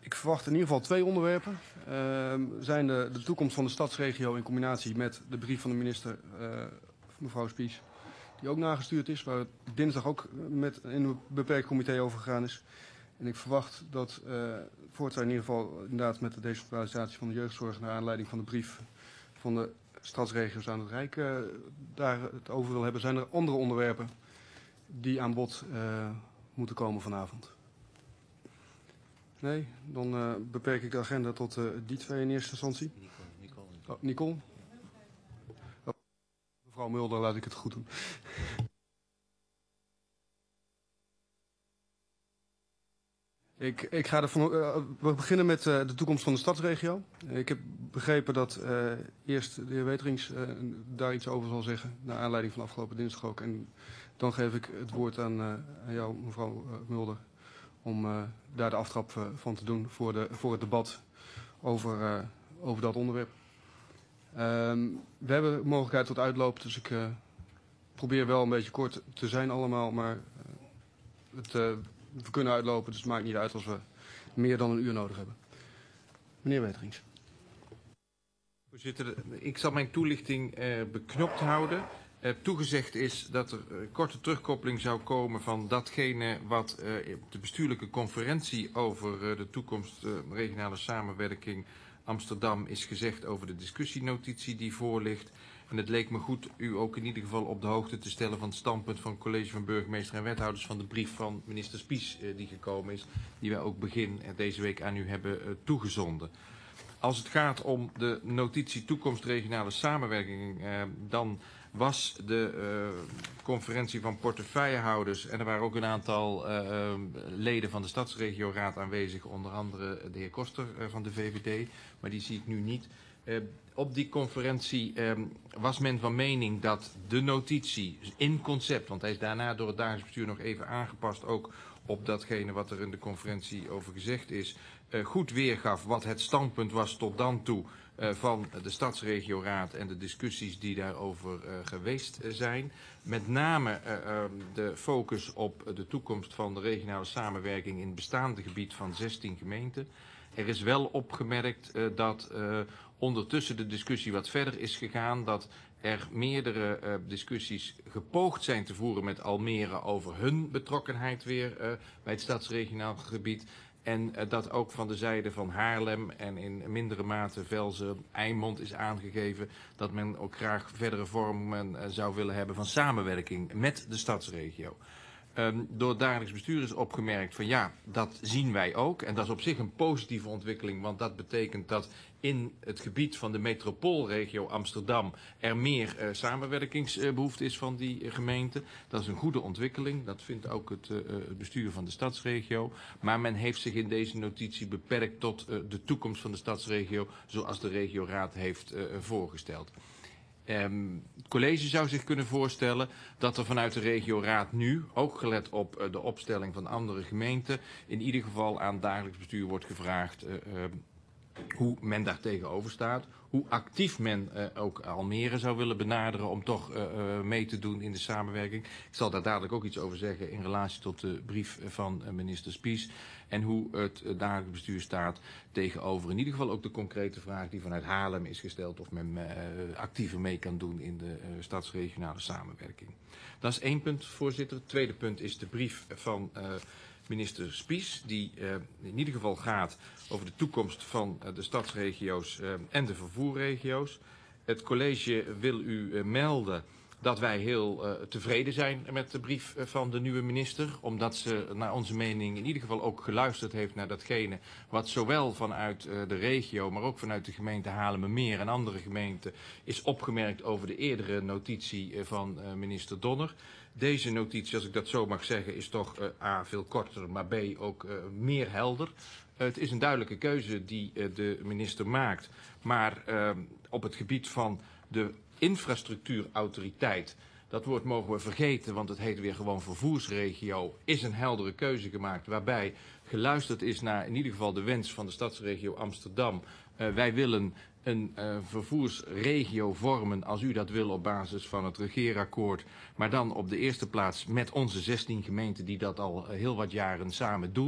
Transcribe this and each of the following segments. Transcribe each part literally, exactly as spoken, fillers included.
Ik verwacht in ieder geval twee onderwerpen. Uh, zijn de, de toekomst van de stadsregio in combinatie met de brief van de minister, uh, mevrouw Spies, die ook nagestuurd is, waar het dinsdag ook met in een beperkt comité over gegaan is. En ik verwacht dat uh, voortaan in ieder geval inderdaad met de decentralisatie van de jeugdzorg naar aanleiding van de brief van de stadsregio's aan het Rijk uh, daar het over wil hebben. Zijn er andere onderwerpen die aan bod uh, moeten komen vanavond? Nee, dan uh, beperk ik de agenda tot uh, die twee in eerste instantie. Nicole. Nicole. Oh, Nicole? Oh, mevrouw Mulder, laat ik het goed doen. Ik, ik ga er van, uh, we beginnen met uh, de toekomst van de stadsregio. Ik heb begrepen dat uh, eerst de heer Weterings uh, daar iets over zal zeggen, naar aanleiding van afgelopen dinsdag ook. En dan geef ik het woord aan, uh, aan jou, mevrouw uh, Mulder, om uh, daar de aftrap uh, van te doen voor, de, voor het debat over, uh, over dat onderwerp. Um, we hebben mogelijkheid tot uitloop, dus ik uh, probeer wel een beetje kort te zijn allemaal, maar uh, het, uh, we kunnen uitlopen, dus het maakt niet uit als we meer dan een uur nodig hebben. Meneer Weterings. Voorzitter, ik zal mijn toelichting uh, beknopt houden. Uh, toegezegd is dat er uh, korte terugkoppeling zou komen van datgene wat uh, op de bestuurlijke conferentie over uh, de toekomst uh, regionale samenwerking Amsterdam is gezegd over de discussienotitie die voor ligt. En het leek me goed u ook in ieder geval op de hoogte te stellen van het standpunt van het college van burgemeester en wethouders van de brief van minister Spies uh, die gekomen is, die wij ook begin uh, deze week aan u hebben uh, toegezonden. Als het gaat om de notitie toekomst regionale samenwerking, uh, dan was de uh, conferentie van portefeuillehouders en er waren ook een aantal uh, uh, leden van de Stadsregioraad aanwezig, onder andere de heer Koster uh, van de V V D, maar die zie ik nu niet. Uh, op die conferentie uh, was men van mening dat de notitie in concept, want hij is daarna door het dagelijks bestuur nog even aangepast, ook op datgene wat er in de conferentie over gezegd is, uh, goed weergaf wat het standpunt was tot dan toe uh, van de Stadsregioraad en de discussies die daarover uh, geweest uh, zijn. Met name uh, uh, de focus op de toekomst van de regionale samenwerking in het bestaande gebied van zestien gemeenten. Er is wel opgemerkt uh, dat uh, ondertussen de discussie wat verder is gegaan, dat er meerdere uh, discussies gepoogd zijn te voeren met Almere over hun betrokkenheid weer uh, bij het stadsregionaal gebied. En uh, dat ook van de zijde van Haarlem en in mindere mate Velzen, Eimond is aangegeven dat men ook graag verdere vormen uh, zou willen hebben van samenwerking met de stadsregio. Um, door het dagelijks bestuur is opgemerkt van ja, dat zien wij ook. En dat is op zich een positieve ontwikkeling, want dat betekent dat in het gebied van de metropoolregio Amsterdam er meer uh, samenwerkingsbehoefte uh, is van die uh, gemeente. Dat is een goede ontwikkeling, dat vindt ook het, uh, het bestuur van de stadsregio. Maar men heeft zich in deze notitie beperkt tot uh, de toekomst van de stadsregio zoals de regioraad heeft uh, voorgesteld. Um, het college zou zich kunnen voorstellen dat er vanuit de regioraad nu, ook gelet op uh, de opstelling van andere gemeenten, in ieder geval aan het dagelijks bestuur wordt gevraagd uh, uh, hoe men daar tegenover staat. Hoe actief men uh, ook Almere zou willen benaderen om toch uh, uh, mee te doen in de samenwerking. Ik zal daar dadelijk ook iets over zeggen in relatie tot de brief van uh, minister Spies. En hoe het uh, dagelijks bestuur staat tegenover in ieder geval ook de concrete vraag die vanuit Haarlem is gesteld of men uh, actiever mee kan doen in de uh, stadsregionale samenwerking. Dat is één punt, voorzitter. Het tweede punt is de brief van uh, minister Spies, die uh, in ieder geval gaat over de toekomst van uh, de stadsregio's uh, en de vervoerregio's. Het college wil u uh, melden dat wij heel uh, tevreden zijn met de brief uh, van de nieuwe minister, omdat ze naar onze mening in ieder geval ook geluisterd heeft naar datgene wat zowel vanuit uh, de regio, maar ook vanuit de gemeente Haarlemmermeer en andere gemeenten is opgemerkt over de eerdere notitie uh, van uh, minister Donner. Deze notitie, als ik dat zo mag zeggen, is toch uh, A, veel korter, maar B, ook uh, meer helder. Uh, het is een duidelijke keuze die uh, de minister maakt, maar uh, op het gebied van de infrastructuurautoriteit, dat woord mogen we vergeten, want het heet weer gewoon vervoersregio, is een heldere keuze gemaakt waarbij geluisterd is naar in ieder geval de wens van de stadsregio Amsterdam. Uh, wij willen een uh, vervoersregio vormen als u dat wil op basis van het regeerakkoord, maar dan op de eerste plaats met onze zestien gemeenten die dat al uh, heel wat jaren samen doen.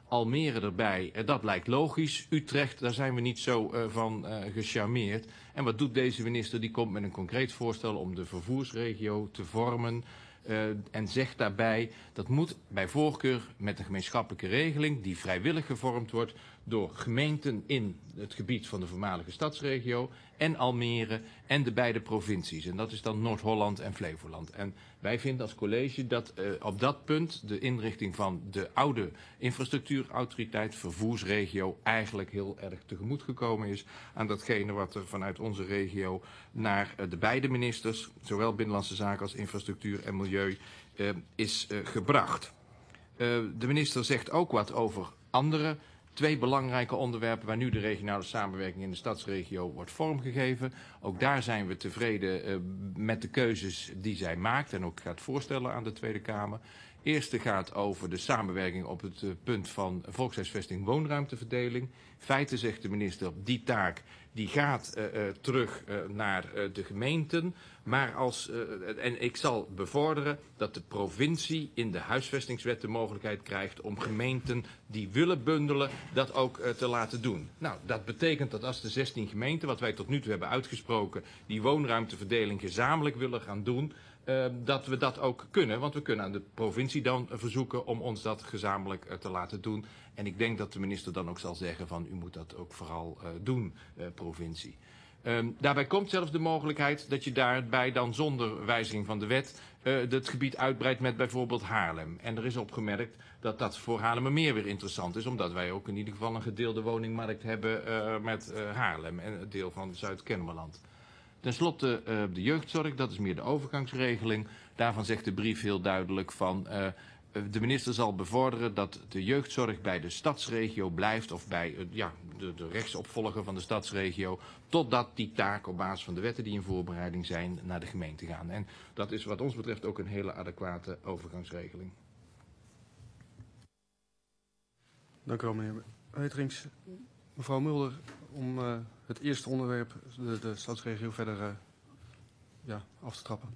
Almere erbij, uh, dat lijkt logisch. Utrecht, daar zijn we niet zo uh, van uh, gecharmeerd. En wat doet deze minister? Die komt met een concreet voorstel om de vervoersregio te vormen. Uh, en zegt daarbij, dat moet bij voorkeur met een gemeenschappelijke regeling die vrijwillig gevormd wordt door gemeenten in het gebied van de voormalige stadsregio en Almere en de beide provincies. En dat is dan Noord-Holland en Flevoland. En wij vinden als college dat uh, op dat punt de inrichting van de oude infrastructuurautoriteit, vervoersregio, eigenlijk heel erg tegemoet gekomen is aan datgene wat er vanuit onze regio naar uh, de beide ministers, zowel Binnenlandse Zaken als Infrastructuur en Milieu, uh, is uh, gebracht. Uh, de minister zegt ook wat over andere twee belangrijke onderwerpen waar nu de regionale samenwerking in de stadsregio wordt vormgegeven. Ook daar zijn we tevreden uh, met de keuzes die zij maakt en ook gaat voorstellen aan de Tweede Kamer. Eerste gaat over de samenwerking op het uh, punt van volkshuisvesting woonruimteverdeling. In feite zegt de minister, die taak die gaat uh, uh, terug uh, naar uh, de gemeenten. Maar als, uh, en ik zal bevorderen dat de provincie in de huisvestingswet de mogelijkheid krijgt om gemeenten die willen bundelen dat ook uh, te laten doen. Nou, dat betekent dat als de zestien gemeenten, wat wij tot nu toe hebben uitgesproken, die woonruimteverdeling gezamenlijk willen gaan doen, Uh, dat we dat ook kunnen. Want we kunnen aan de provincie dan uh, verzoeken om ons dat gezamenlijk uh, te laten doen. En ik denk dat de minister dan ook zal zeggen van u moet dat ook vooral uh, doen, uh, provincie. Um, daarbij komt zelfs de mogelijkheid dat je daarbij dan zonder wijziging van de wet uh, het gebied uitbreidt met bijvoorbeeld Haarlem. En er is opgemerkt dat dat voor Haarlemmermeer weer interessant is, omdat wij ook in ieder geval een gedeelde woningmarkt hebben uh, met uh, Haarlem en het deel van Zuid-Kennemerland. Ten slotte uh, de jeugdzorg, dat is meer de overgangsregeling. Daarvan zegt de brief heel duidelijk van uh, de minister zal bevorderen dat de jeugdzorg bij de stadsregio blijft of bij uh, ja, de, de rechtsopvolger van de stadsregio, totdat die taken op basis van de wetten die in voorbereiding zijn naar de gemeente gaan. En dat is wat ons betreft ook een hele adequate overgangsregeling. Dank u wel, meneer Weterings. Mevrouw Mulder, om uh, het eerste onderwerp, de, de stadsregio, verder uh, ja, af te trappen.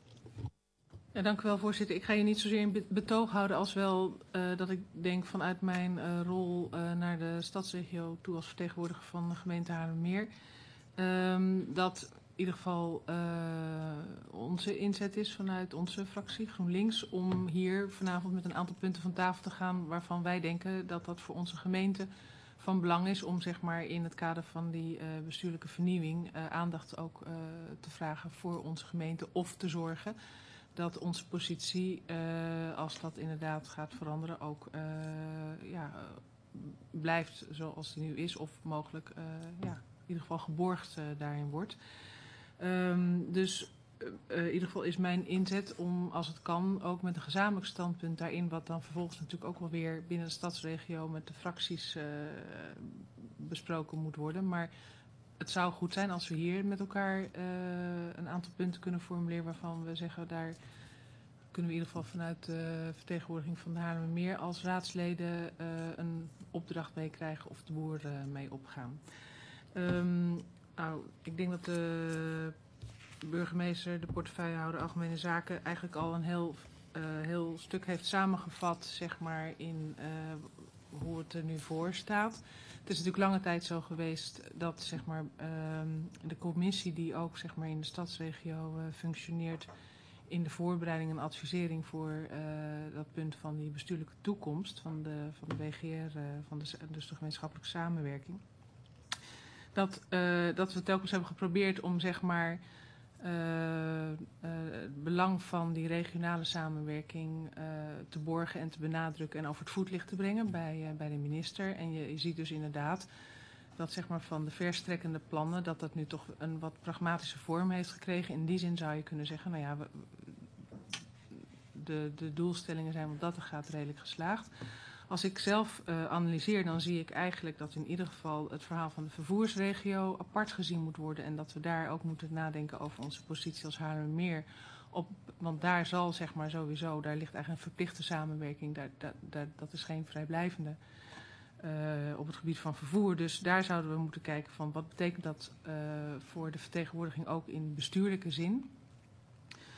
Ja, dank u wel, voorzitter. Ik ga je niet zozeer in betoog houden als wel uh, dat ik denk vanuit mijn uh, rol uh, naar de stadsregio toe als vertegenwoordiger van de gemeente Haarlemmermeer. Um, dat in ieder geval uh, onze inzet is vanuit onze fractie GroenLinks om hier vanavond met een aantal punten van tafel te gaan waarvan wij denken dat dat voor onze gemeente van belang is om zeg maar in het kader van die uh, bestuurlijke vernieuwing uh, aandacht ook uh, te vragen voor onze gemeente of te zorgen dat onze positie, uh, als dat inderdaad gaat veranderen, ook uh, ja, blijft zoals die nu is of mogelijk uh, ja, in ieder geval geborgd uh, daarin wordt. Um, dus uh, in ieder geval is mijn inzet om, als het kan, ook met een gezamenlijk standpunt daarin, wat dan vervolgens natuurlijk ook wel weer binnen de stadsregio met de fracties uh, besproken moet worden. Maar het zou goed zijn als we hier met elkaar uh, een aantal punten kunnen formuleren waarvan we zeggen, daar kunnen we in ieder geval vanuit de vertegenwoordiging van de Haarlemmermeer als raadsleden uh, een opdracht mee krijgen of de boer uh, mee opgaan. Um, nou, ik denk dat de burgemeester, de portefeuillehouder Algemene Zaken eigenlijk al een heel, uh, heel stuk heeft samengevat, zeg maar, in uh, hoe het er nu voor staat. Het is natuurlijk lange tijd zo geweest dat zeg maar, um, de commissie die ook zeg maar, in de stadsregio uh, functioneert in de voorbereiding en advisering voor uh, dat punt van die bestuurlijke toekomst van de, van de W G R, uh, van de, dus de gemeenschappelijke samenwerking. Dat, uh, dat we telkens hebben geprobeerd om zeg maar, uh, uh, het belang van die regionale samenwerking uh, te borgen en te benadrukken en over het voetlicht te brengen bij, uh, bij de minister. En je, je ziet dus inderdaad dat zeg maar, van de verstrekkende plannen, dat dat nu toch een wat pragmatische vorm heeft gekregen. In die zin zou je kunnen zeggen, nou ja, we, de, de doelstellingen zijn wat dat er gaat redelijk geslaagd. Als ik zelf uh, analyseer, dan zie ik eigenlijk dat in ieder geval het verhaal van de vervoersregio apart gezien moet worden. En dat we daar ook moeten nadenken over onze positie als Haarlemmermeer. Op, want daar zal zeg maar sowieso, daar ligt eigenlijk een verplichte samenwerking. Daar, daar, daar, dat is geen vrijblijvende uh, op het gebied van vervoer. Dus daar zouden we moeten kijken van wat betekent dat uh, voor de vertegenwoordiging ook in bestuurlijke zin.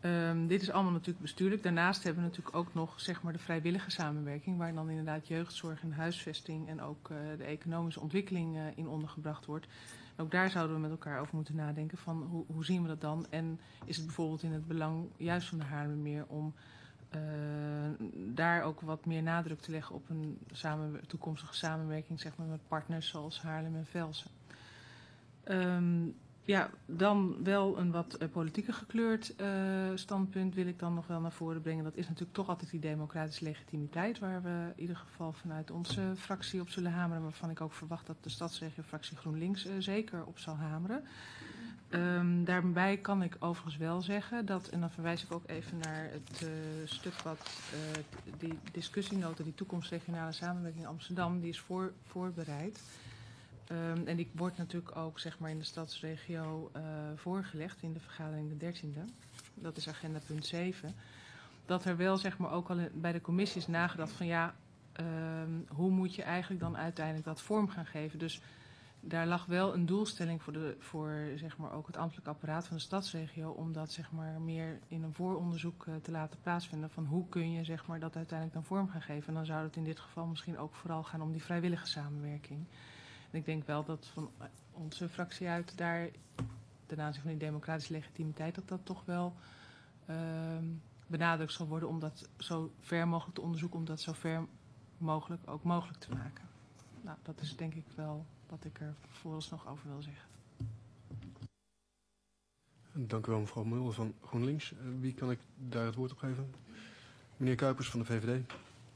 Um, dit is allemaal natuurlijk bestuurlijk. Daarnaast hebben we natuurlijk ook nog zeg maar, de vrijwillige samenwerking, waar dan inderdaad jeugdzorg en huisvesting en ook uh, de economische ontwikkeling uh, in ondergebracht wordt. Ook daar zouden we met elkaar over moeten nadenken van hoe, hoe zien we dat dan? En is het bijvoorbeeld in het belang juist van de Haarlemmermeer om uh, daar ook wat meer nadruk te leggen op een samen, toekomstige samenwerking zeg maar, met partners zoals Haarlem en Velsen. Um, ja, dan wel een wat uh, politieker gekleurd uh, standpunt wil ik dan nog wel naar voren brengen. Dat is natuurlijk toch altijd die democratische legitimiteit waar we in ieder geval vanuit onze fractie op zullen hameren. Waarvan ik ook verwacht dat de stadsregio-fractie GroenLinks uh, zeker op zal hameren. Um, daarbij kan ik overigens wel zeggen dat, en dan verwijs ik ook even naar het uh, stuk wat uh, die discussienota, die toekomstregionale samenwerking Amsterdam, die is voor, voorbereid. Um, en die wordt natuurlijk ook zeg maar, in de stadsregio uh, voorgelegd in de vergadering de dertiende. Dat is agenda punt zeven. Dat er wel zeg maar, ook al bij de commissie is nagedacht van ja, um, hoe moet je eigenlijk dan uiteindelijk dat vorm gaan geven. Dus daar lag wel een doelstelling voor, de, voor zeg maar, ook het ambtelijk apparaat van de stadsregio om dat zeg maar, meer in een vooronderzoek uh, te laten plaatsvinden van hoe kun je zeg maar, dat uiteindelijk dan vorm gaan geven. En dan zou het in dit geval misschien ook vooral gaan om die vrijwillige samenwerking. En ik denk wel dat van onze fractie uit daar, ten aanzien van die democratische legitimiteit, dat dat toch wel uh, benadrukt zal worden om dat zo ver mogelijk te onderzoeken, om dat zo ver mogelijk ook mogelijk te maken. Nou, dat is denk ik wel wat ik er vooralsnog over wil zeggen. Dank u wel mevrouw Mulder van GroenLinks. Uh, wie kan ik daar het woord op geven? Meneer Kuipers van de V V D.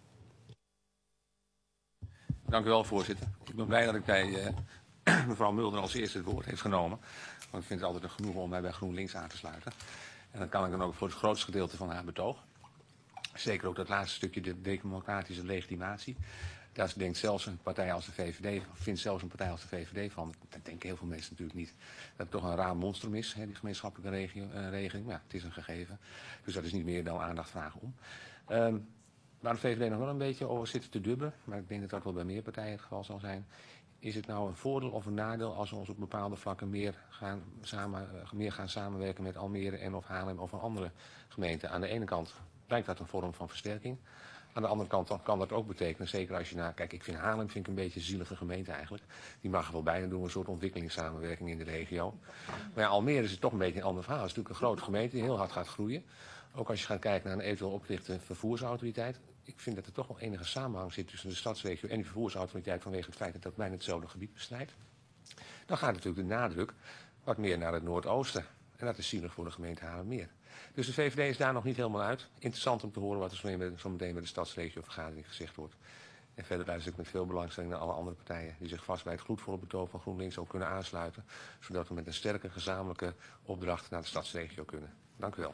Dank u wel, voorzitter. Ik ben blij dat ik bij uh, mevrouw Mulder als eerste het woord heeft genomen. Want ik vind het altijd een genoegen om mij bij GroenLinks aan te sluiten. En dat kan ik dan ook voor het grootste gedeelte van haar betoog. Zeker ook dat laatste stukje, de democratische legitimatie. Daar denkt zelfs een partij als de V V D, vindt zelfs een partij als de V V D van. Dat denken heel veel mensen natuurlijk niet. Dat het toch een raar monstrum is, hè, die gemeenschappelijke regio, uh, regeling. Maar ja, het is een gegeven. Dus dat is niet meer dan aandacht vragen om. Um, Waar de V V D nog wel een beetje over zit te dubben, maar ik denk dat dat wel bij meer partijen het geval zal zijn. Is het nou een voordeel of een nadeel als we ons op bepaalde vlakken meer gaan, samen, meer gaan samenwerken met Almere en of Haarlem of een andere gemeente? Aan de ene kant lijkt dat een vorm van versterking. Aan de andere kant kan dat ook betekenen, zeker als je naar, kijk ik vind Haarlem vind ik een beetje een zielige gemeente eigenlijk. Die mag er wel bij, dan doen we een soort ontwikkelingssamenwerking in de regio. Maar ja, Almere is het toch een beetje een ander verhaal. Het is natuurlijk een grote gemeente die heel hard gaat groeien. Ook als je gaat kijken naar een eventueel oprichte vervoersautoriteit. Ik vind dat er toch wel enige samenhang zit tussen de stadsregio en die vervoersautoriteit vanwege het feit dat dat bijna hetzelfde gebied bestrijdt. Dan gaat natuurlijk de nadruk wat meer naar het noordoosten. En dat is zielig voor de gemeente Haarlemmermeer. Dus de V V D is daar nog niet helemaal uit. Interessant om te horen wat er zo meteen bij de stadsregiovergadering gezegd wordt. En verder luister ik met veel belangstelling naar alle andere partijen die zich vast bij het gloedvolle betoog van GroenLinks ook kunnen aansluiten. Zodat we met een sterke gezamenlijke opdracht naar de stadsregio kunnen. Dank u wel.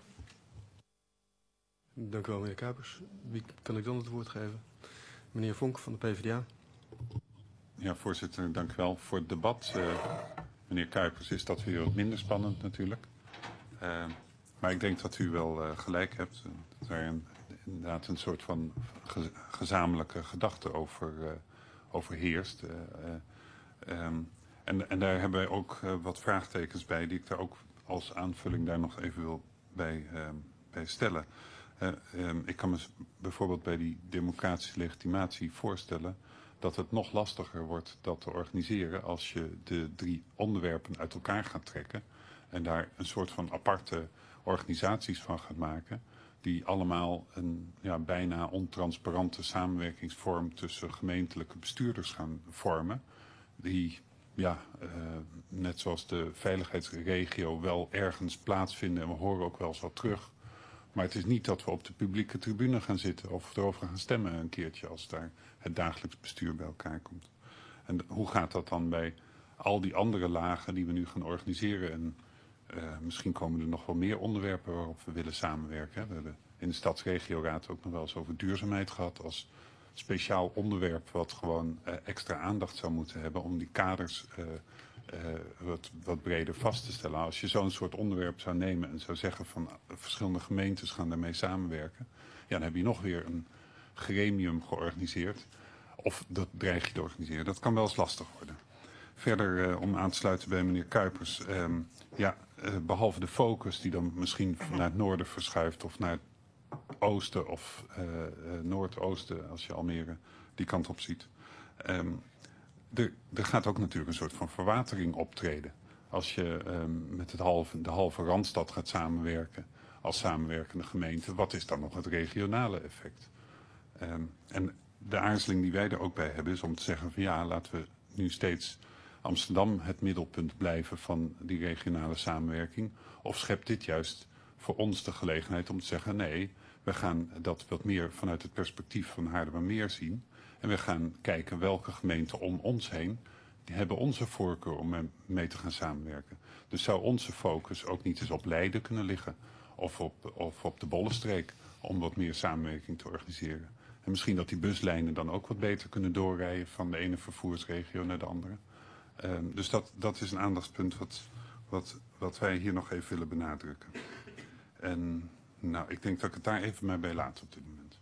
Dank u wel, meneer Kuipers. Wie kan ik dan het woord geven? Meneer Vonk van de P v d A. Ja, voorzitter, dank u wel voor het debat. Uh, meneer Kuipers is dat weer wat minder spannend natuurlijk. Uh, maar ik denk dat u wel uh, gelijk hebt. Dat er een, inderdaad een soort van ge gezamenlijke gedachte over, uh, over heerst. Uh, uh, um, en, en daar hebben wij ook uh, wat vraagtekens bij die ik daar ook als aanvulling daar nog even wil bij, uh, bij stellen. Uh, um, ik kan me bijvoorbeeld bij die democratische legitimatie voorstellen dat het nog lastiger wordt dat te organiseren als je de drie onderwerpen uit elkaar gaat trekken en daar een soort van aparte organisaties van gaat maken die allemaal een ja, bijna ontransparante samenwerkingsvorm tussen gemeentelijke bestuurders gaan vormen, die ja, uh, net zoals de veiligheidsregio wel ergens plaatsvinden en we horen ook wel eens wat terug. Maar het is niet dat we op de publieke tribune gaan zitten of erover gaan stemmen een keertje als daar het dagelijks bestuur bij elkaar komt. En hoe gaat dat dan bij al die andere lagen die we nu gaan organiseren? En uh, misschien komen er nog wel meer onderwerpen waarop we willen samenwerken. We hebben in de Stadsregioraad ook nog wel eens over duurzaamheid gehad als speciaal onderwerp wat gewoon uh, extra aandacht zou moeten hebben om die kaders uh, Uh, wat, wat breder vast te stellen. Als je zo'n soort onderwerp zou nemen en zou zeggen van uh, verschillende gemeentes gaan daarmee samenwerken, ja, dan heb je nog weer een gremium georganiseerd. Of dat dreig je te organiseren. Dat kan wel eens lastig worden. Verder, uh, om aan te sluiten bij meneer Kuipers. Um, ja, uh, behalve de focus die dan misschien naar het noorden verschuift of naar het oosten of uh, uh, noordoosten, als je Almere die kant op ziet. Um, er, er gaat ook natuurlijk een soort van verwatering optreden. Als je um, met het halve, de halve Randstad gaat samenwerken als samenwerkende gemeente, wat is dan nog het regionale effect? Um, en de aarzeling die wij er ook bij hebben is om te zeggen van ja, laten we nu steeds Amsterdam het middelpunt blijven van die regionale samenwerking. Of schept dit juist voor ons de gelegenheid om te zeggen nee, we gaan dat wat meer vanuit het perspectief van Haarlemmermeer zien. En we gaan kijken welke gemeenten om ons heen die hebben onze voorkeur om mee te gaan samenwerken. Dus zou onze focus ook niet eens op Leiden kunnen liggen of op, of op de Bollenstreek om wat meer samenwerking te organiseren. En misschien dat die buslijnen dan ook wat beter kunnen doorrijden van de ene vervoersregio naar de andere. Um, dus dat, dat is een aandachtspunt wat, wat, wat wij hier nog even willen benadrukken. En nou, ik denk dat ik het daar even maar bij laat op dit moment.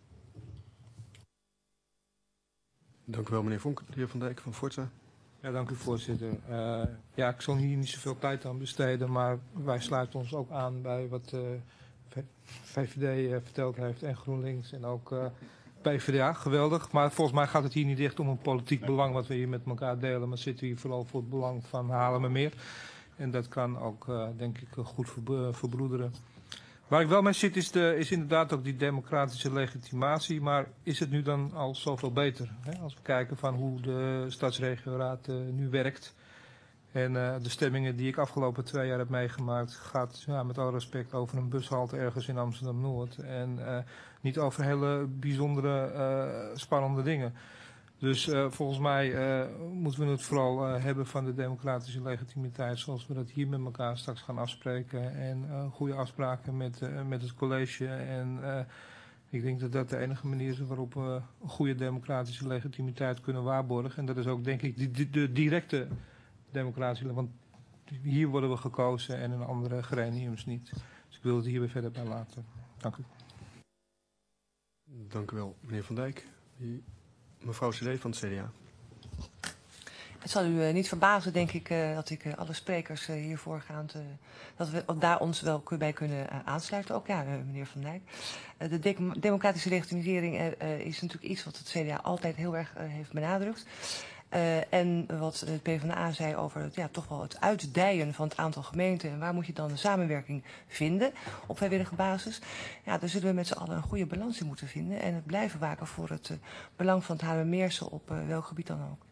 Dank u wel, meneer Vonk. De heer Van Dijk van Forza. Ja, dank u, voorzitter. Uh, ja, ik zal hier niet zoveel tijd aan besteden, maar wij sluiten ons ook aan bij wat de uh, V V D uh, verteld heeft en GroenLinks en ook uh, P v d A. Geweldig. Maar volgens mij gaat het hier niet echt om een politiek belang wat we hier met elkaar delen, maar zitten hier vooral voor het belang van Haarlemmermeer. En dat kan ook, uh, denk ik, goed ver, verbroederen. Waar ik wel mee zit is, de, is inderdaad ook die democratische legitimatie, maar is het nu dan al zoveel beter? Hè? Als we kijken van hoe de Stadsregioraad uh, nu werkt en uh, de stemmingen die ik afgelopen twee jaar heb meegemaakt, gaat ja, met alle respect over een bushalte ergens in Amsterdam-Noord en uh, niet over hele bijzondere uh, spannende dingen. Dus uh, volgens mij uh, moeten we het vooral uh, hebben van de democratische legitimiteit zoals we dat hier met elkaar straks gaan afspreken. En uh, goede afspraken met, uh, met het college. En uh, ik denk dat dat de enige manier is waarop we een goede democratische legitimiteit kunnen waarborgen. En dat is ook denk ik de, de, de directe democratische, want hier worden we gekozen en in andere gremiums niet. Dus ik wil het hierbij verder bij laten. Dank u. Dank u wel, meneer Van Dijk. Mevrouw C D van het C D A. Het zal u uh, niet verbazen, denk ik, uh, dat ik uh, alle sprekers uh, hier voorgaand, uh, dat we daar ons wel bij kunnen uh, aansluiten. Ook ja, uh, meneer Van Dijk. Uh, de de democratische legitimering uh, uh, is natuurlijk iets wat het C D A altijd heel erg uh, heeft benadrukt. Uh, en wat de PvdA zei over het, ja, toch wel het uitdijen van het aantal gemeenten. En waar moet je dan de samenwerking vinden op vrijwillige basis? Ja, daar zullen we met z'n allen een goede balans in moeten vinden. En het blijven waken voor het uh, belang van het Haarlemmermeerse op uh, welk gebied dan ook.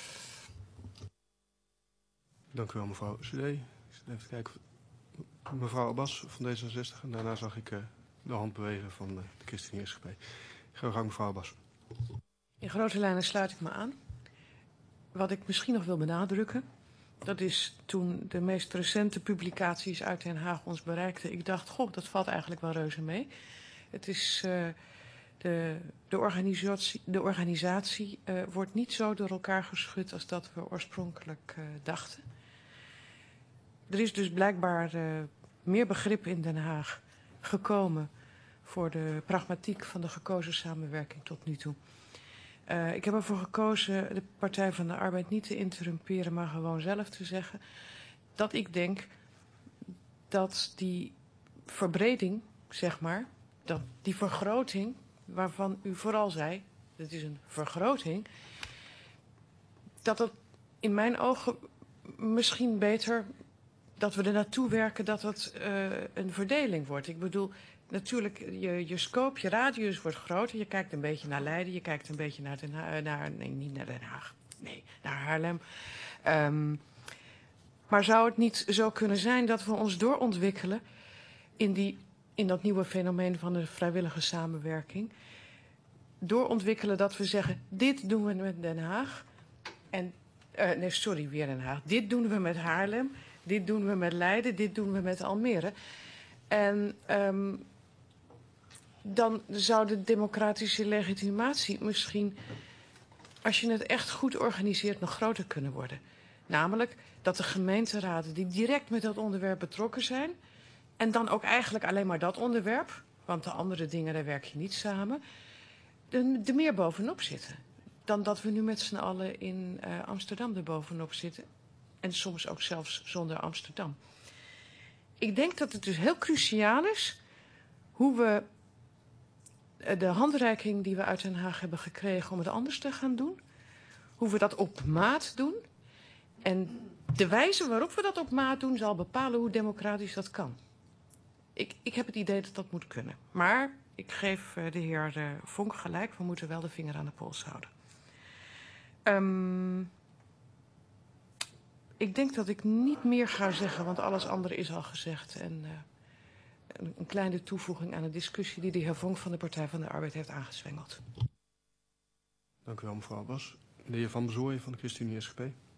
Dank u wel, mevrouw C D. Even kijken. Mevrouw Abbas van D zesenzestig. En daarna zag ik uh, de hand bewegen van uh, de ChristenUnie S G P. Ga gang, mevrouw Abbas. In grote lijnen sluit ik me aan. Wat ik misschien nog wil benadrukken, dat is toen de meest recente publicaties uit Den Haag ons bereikten. Ik dacht, goh, dat valt eigenlijk wel reuze mee. Het is, uh, de, de organisatie, de organisatie uh, wordt niet zo door elkaar geschud als dat we oorspronkelijk uh, dachten. Er is dus blijkbaar uh, meer begrip in Den Haag gekomen voor de pragmatiek van de gekozen samenwerking tot nu toe. Uh, ik heb ervoor gekozen de Partij van de Arbeid niet te interrumperen, maar gewoon zelf te zeggen dat ik denk dat die verbreding, zeg maar, dat die vergroting waarvan u vooral zei, dat is een vergroting, dat het in mijn ogen misschien beter dat we er naartoe werken dat het uh, een verdeling wordt. Ik bedoel, natuurlijk, je, je scope, je radius wordt groter. Je kijkt een beetje naar Leiden, je kijkt een beetje naar Den Haag. Naar, nee, niet naar Den Haag. Nee, naar Haarlem. Um, maar zou het niet zo kunnen zijn dat we ons doorontwikkelen in, die, in dat nieuwe fenomeen van de vrijwillige samenwerking? Doorontwikkelen dat we zeggen, dit doen we met Den Haag. En, uh, nee, sorry, weer Den Haag. Dit doen we met Haarlem. Dit doen we met Leiden. Dit doen we met Almere. En um, dan zou de democratische legitimatie misschien, als je het echt goed organiseert, nog groter kunnen worden. Namelijk dat de gemeenteraden die direct met dat onderwerp betrokken zijn, en dan ook eigenlijk alleen maar dat onderwerp, want de andere dingen, daar werk je niet samen, er, er meer bovenop zitten. Dan dat we nu met z'n allen in uh, Amsterdam er bovenop zitten. En soms ook zelfs zonder Amsterdam. Ik denk dat het dus heel cruciaal is hoe we de handreiking die we uit Den Haag hebben gekregen om het anders te gaan doen, hoe we dat op maat doen. En de wijze waarop we dat op maat doen zal bepalen hoe democratisch dat kan. Ik, ik heb het idee dat dat moet kunnen. Maar ik geef de heer Vonk gelijk, we moeten wel de vinger aan de pols houden. Um, ik denk dat ik niet meer ga zeggen, want alles andere is al gezegd. En uh, een, een kleine toevoeging aan de discussie die de heer Vonk van de Partij van de Arbeid heeft aangezwengeld. Dank u wel, mevrouw Abbas. De heer Van Bezooyen van de ChristenUnie S G P.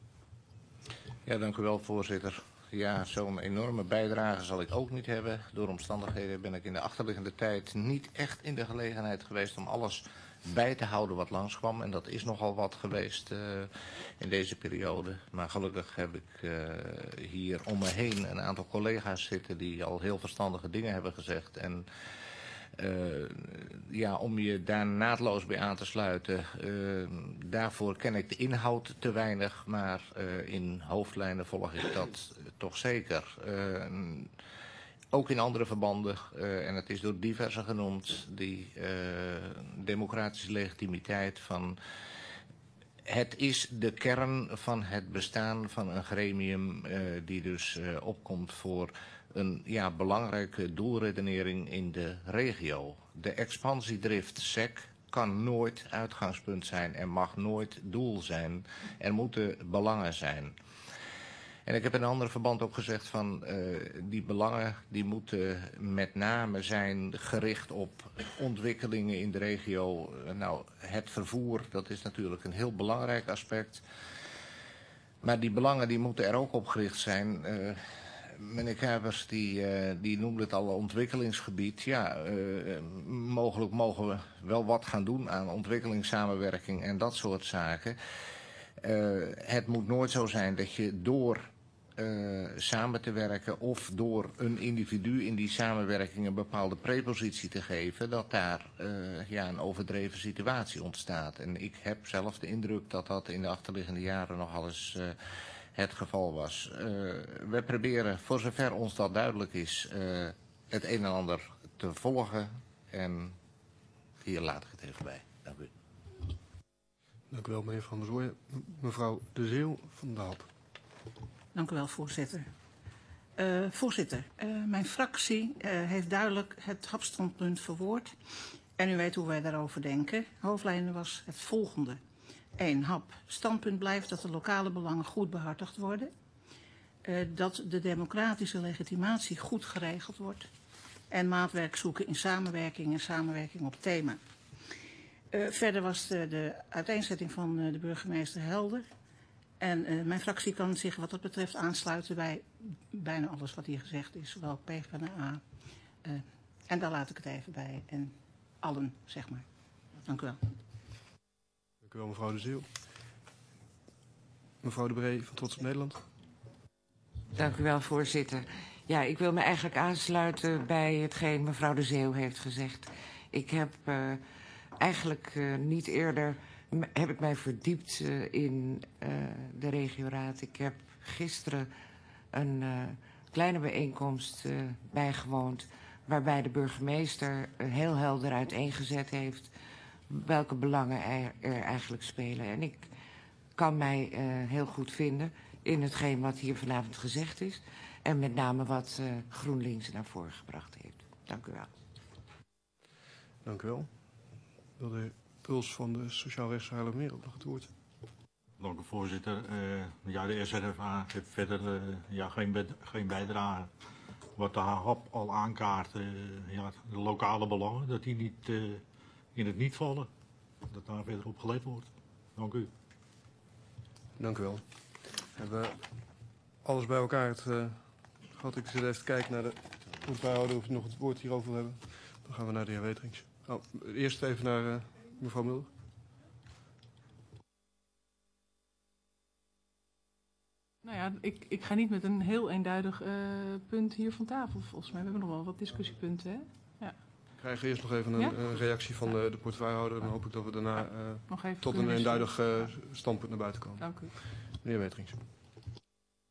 Ja, dank u wel, voorzitter. Ja, zo'n enorme bijdrage zal ik ook niet hebben. Door omstandigheden ben ik in de achterliggende tijd niet echt in de gelegenheid geweest om alles bij te houden wat langskwam. En dat is nogal wat geweest uh, in deze periode. Maar gelukkig heb ik uh, hier om me heen een aantal collega's zitten die al heel verstandige dingen hebben gezegd. En Uh, ja, om je daar naadloos bij aan te sluiten, uh, daarvoor ken ik de inhoud te weinig, maar uh, in hoofdlijnen volg ik dat uh, toch zeker. Uh, ook in andere verbanden, uh, en het is door diversen genoemd, die uh, democratische legitimiteit van het is de kern van het bestaan van een gremium uh, die dus uh, opkomt voor een ja, belangrijke doelredenering in de regio. De expansiedrift S E C kan nooit uitgangspunt zijn en mag nooit doel zijn. Er moeten belangen zijn. En ik heb in een ander verband ook gezegd van uh, die belangen die moeten met name zijn gericht op ontwikkelingen in de regio. Uh, nou, het vervoer, dat is natuurlijk een heel belangrijk aspect. Maar die belangen die moeten er ook op gericht zijn. Uh, Meneer Kuipers die, uh, die noemde het al ontwikkelingsgebied. Ja, uh, mogelijk mogen we wel wat gaan doen aan ontwikkelingssamenwerking en dat soort zaken. Uh, het moet nooit zo zijn dat je door uh, samen te werken of door een individu in die samenwerking een bepaalde prepositie te geven, dat daar uh, ja, een overdreven situatie ontstaat. En ik heb zelf de indruk dat dat in de achterliggende jaren nogal eens Uh, het geval was. Uh, we proberen, voor zover ons dat duidelijk is, uh, het een en ander te volgen. En hier laat ik het even bij. Dank u. Dank u wel, meneer Van Bezooyen. Mevrouw De Zeeuw van de H A P. Dank u wel, voorzitter. Uh, voorzitter, uh, mijn fractie uh, heeft duidelijk het H A P-standpunt verwoord. En u weet hoe wij daarover denken. Hoofdlijnen was het volgende. één. H A P. Standpunt blijft dat de lokale belangen goed behartigd worden. Uh, dat de democratische legitimatie goed geregeld wordt. En maatwerk zoeken in samenwerking en samenwerking op thema. Uh, verder was de, de uiteenzetting van uh, de burgemeester helder. En uh, mijn fractie kan zich wat dat betreft aansluiten bij bijna alles wat hier gezegd is. Zowel PvdA. Uh, en daar laat ik het even bij. En allen, zeg maar. Dank u wel. Dank u wel, mevrouw De Zeeuw. Mevrouw De Bree van Trots op Nederland. Dank u wel, voorzitter. Ja, ik wil me eigenlijk aansluiten bij hetgeen mevrouw De Zeeuw heeft gezegd. Ik heb uh, eigenlijk uh, niet eerder heb ik mij verdiept uh, in uh, de regioraad. Ik heb gisteren een uh, kleine bijeenkomst uh, bijgewoond, waarbij de burgemeester uh, heel helder uiteengezet heeft welke belangen er, er eigenlijk spelen. En ik kan mij uh, heel goed vinden in hetgeen wat hier vanavond gezegd is. En met name wat uh, GroenLinks naar voren gebracht heeft. Dank u wel. Dank u wel. Wil de Puls van de Sociaal-Rechtse Haarlemmermeer ook nog het woord? Dank u, voorzitter. Uh, ja, de S R F A heeft verder uh, ja, geen, be geen bijdrage. Wat de H A P al aankaart, uh, ja, de lokale belangen, dat die niet uh, in het niet vallen. Dat daar verder op gelet wordt. Dank u. Dank u wel. We hebben alles bij elkaar het, uh, gehad. Ik zit even te kijken naar de portefeuillehouder of je nog het woord hierover wil hebben. Dan gaan we naar de heer Weterings. Oh, eerst even naar uh, mevrouw Mulder. Nou ja, ik, ik ga niet met een heel eenduidig uh, punt hier van tafel, volgens mij. We hebben nog wel wat discussiepunten, hè? Ja. Ik krijg eerst nog even een ja? uh, reactie van de, de portefeuillehouder. Dan hoop ik dat we daarna uh, tot een eenduidig uh, standpunt naar buiten komen. Dank u. Meneer Weterings.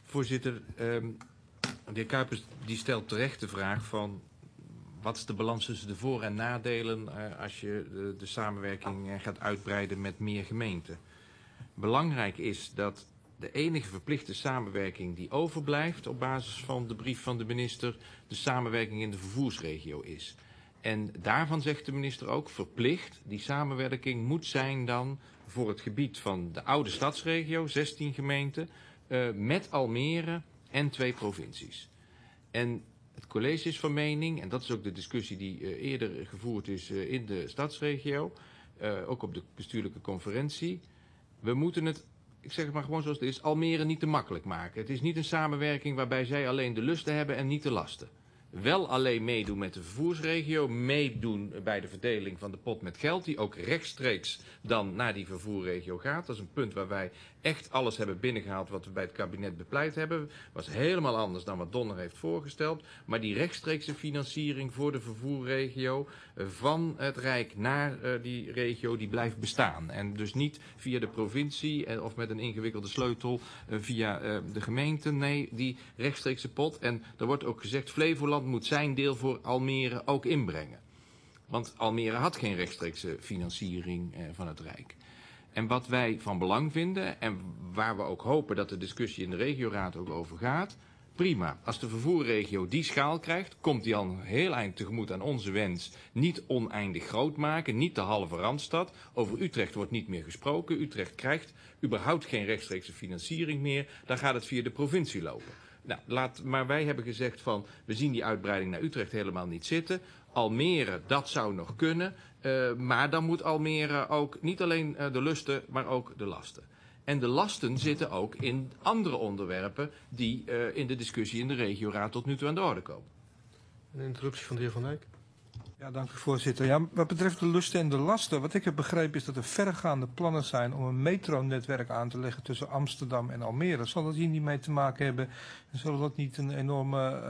Voorzitter, um, de heer Kuipers die stelt terecht de vraag van wat is de balans tussen de voor- en nadelen uh, als je de, de samenwerking uh, gaat uitbreiden met meer gemeenten. Belangrijk is dat de enige verplichte samenwerking die overblijft op basis van de brief van de minister de samenwerking in de vervoersregio is. En daarvan zegt de minister ook verplicht, die samenwerking moet zijn dan voor het gebied van de oude stadsregio, zestien gemeenten, uh, met Almere en twee provincies. En het college is van mening, en dat is ook de discussie die uh, eerder gevoerd is uh, in de stadsregio, uh, ook op de bestuurlijke conferentie, we moeten het, ik zeg het maar gewoon zoals het is, Almere niet te makkelijk maken. Het is niet een samenwerking waarbij zij alleen de lusten hebben en niet de lasten. Wel alleen meedoen met de vervoersregio, meedoen bij de verdeling van de pot met geld, die ook rechtstreeks dan naar die vervoerregio gaat. Dat is een punt waar wij echt alles hebben binnengehaald wat we bij het kabinet bepleit hebben. Dat was helemaal anders dan wat Donner heeft voorgesteld. Maar die rechtstreekse financiering voor de vervoerregio van het Rijk naar uh, die regio, die blijft bestaan. En dus niet via de provincie of met een ingewikkelde sleutel uh, via uh, de gemeente. Nee, die rechtstreekse pot. En er wordt ook gezegd, Flevoland moet zijn deel voor Almere ook inbrengen. Want Almere had geen rechtstreekse financiering uh, van het Rijk. En wat wij van belang vinden en waar we ook hopen dat de discussie in de regioraad ook over gaat, prima. Als de vervoerregio die schaal krijgt, komt die al een heel eind tegemoet aan onze wens. Niet oneindig groot maken, niet de halve Randstad. Over Utrecht wordt niet meer gesproken. Utrecht krijgt überhaupt geen rechtstreekse financiering meer. Dan gaat het via de provincie lopen. Nou, laat, maar wij hebben gezegd van, we zien die uitbreiding naar Utrecht helemaal niet zitten. Almere, dat zou nog kunnen. Uh, maar dan moet Almere ook niet alleen uh, de lusten, maar ook de lasten. En de lasten zitten ook in andere onderwerpen die uh, in de discussie in de regioraad tot nu toe aan de orde komen. Een interruptie van de heer Van Dijk. Ja, dank u voorzitter. Ja, wat betreft de lusten en de lasten, wat ik heb begrepen is dat er verregaande plannen zijn om een metronetwerk aan te leggen tussen Amsterdam en Almere. Zal dat hier niet mee te maken hebben en zal dat niet een enorme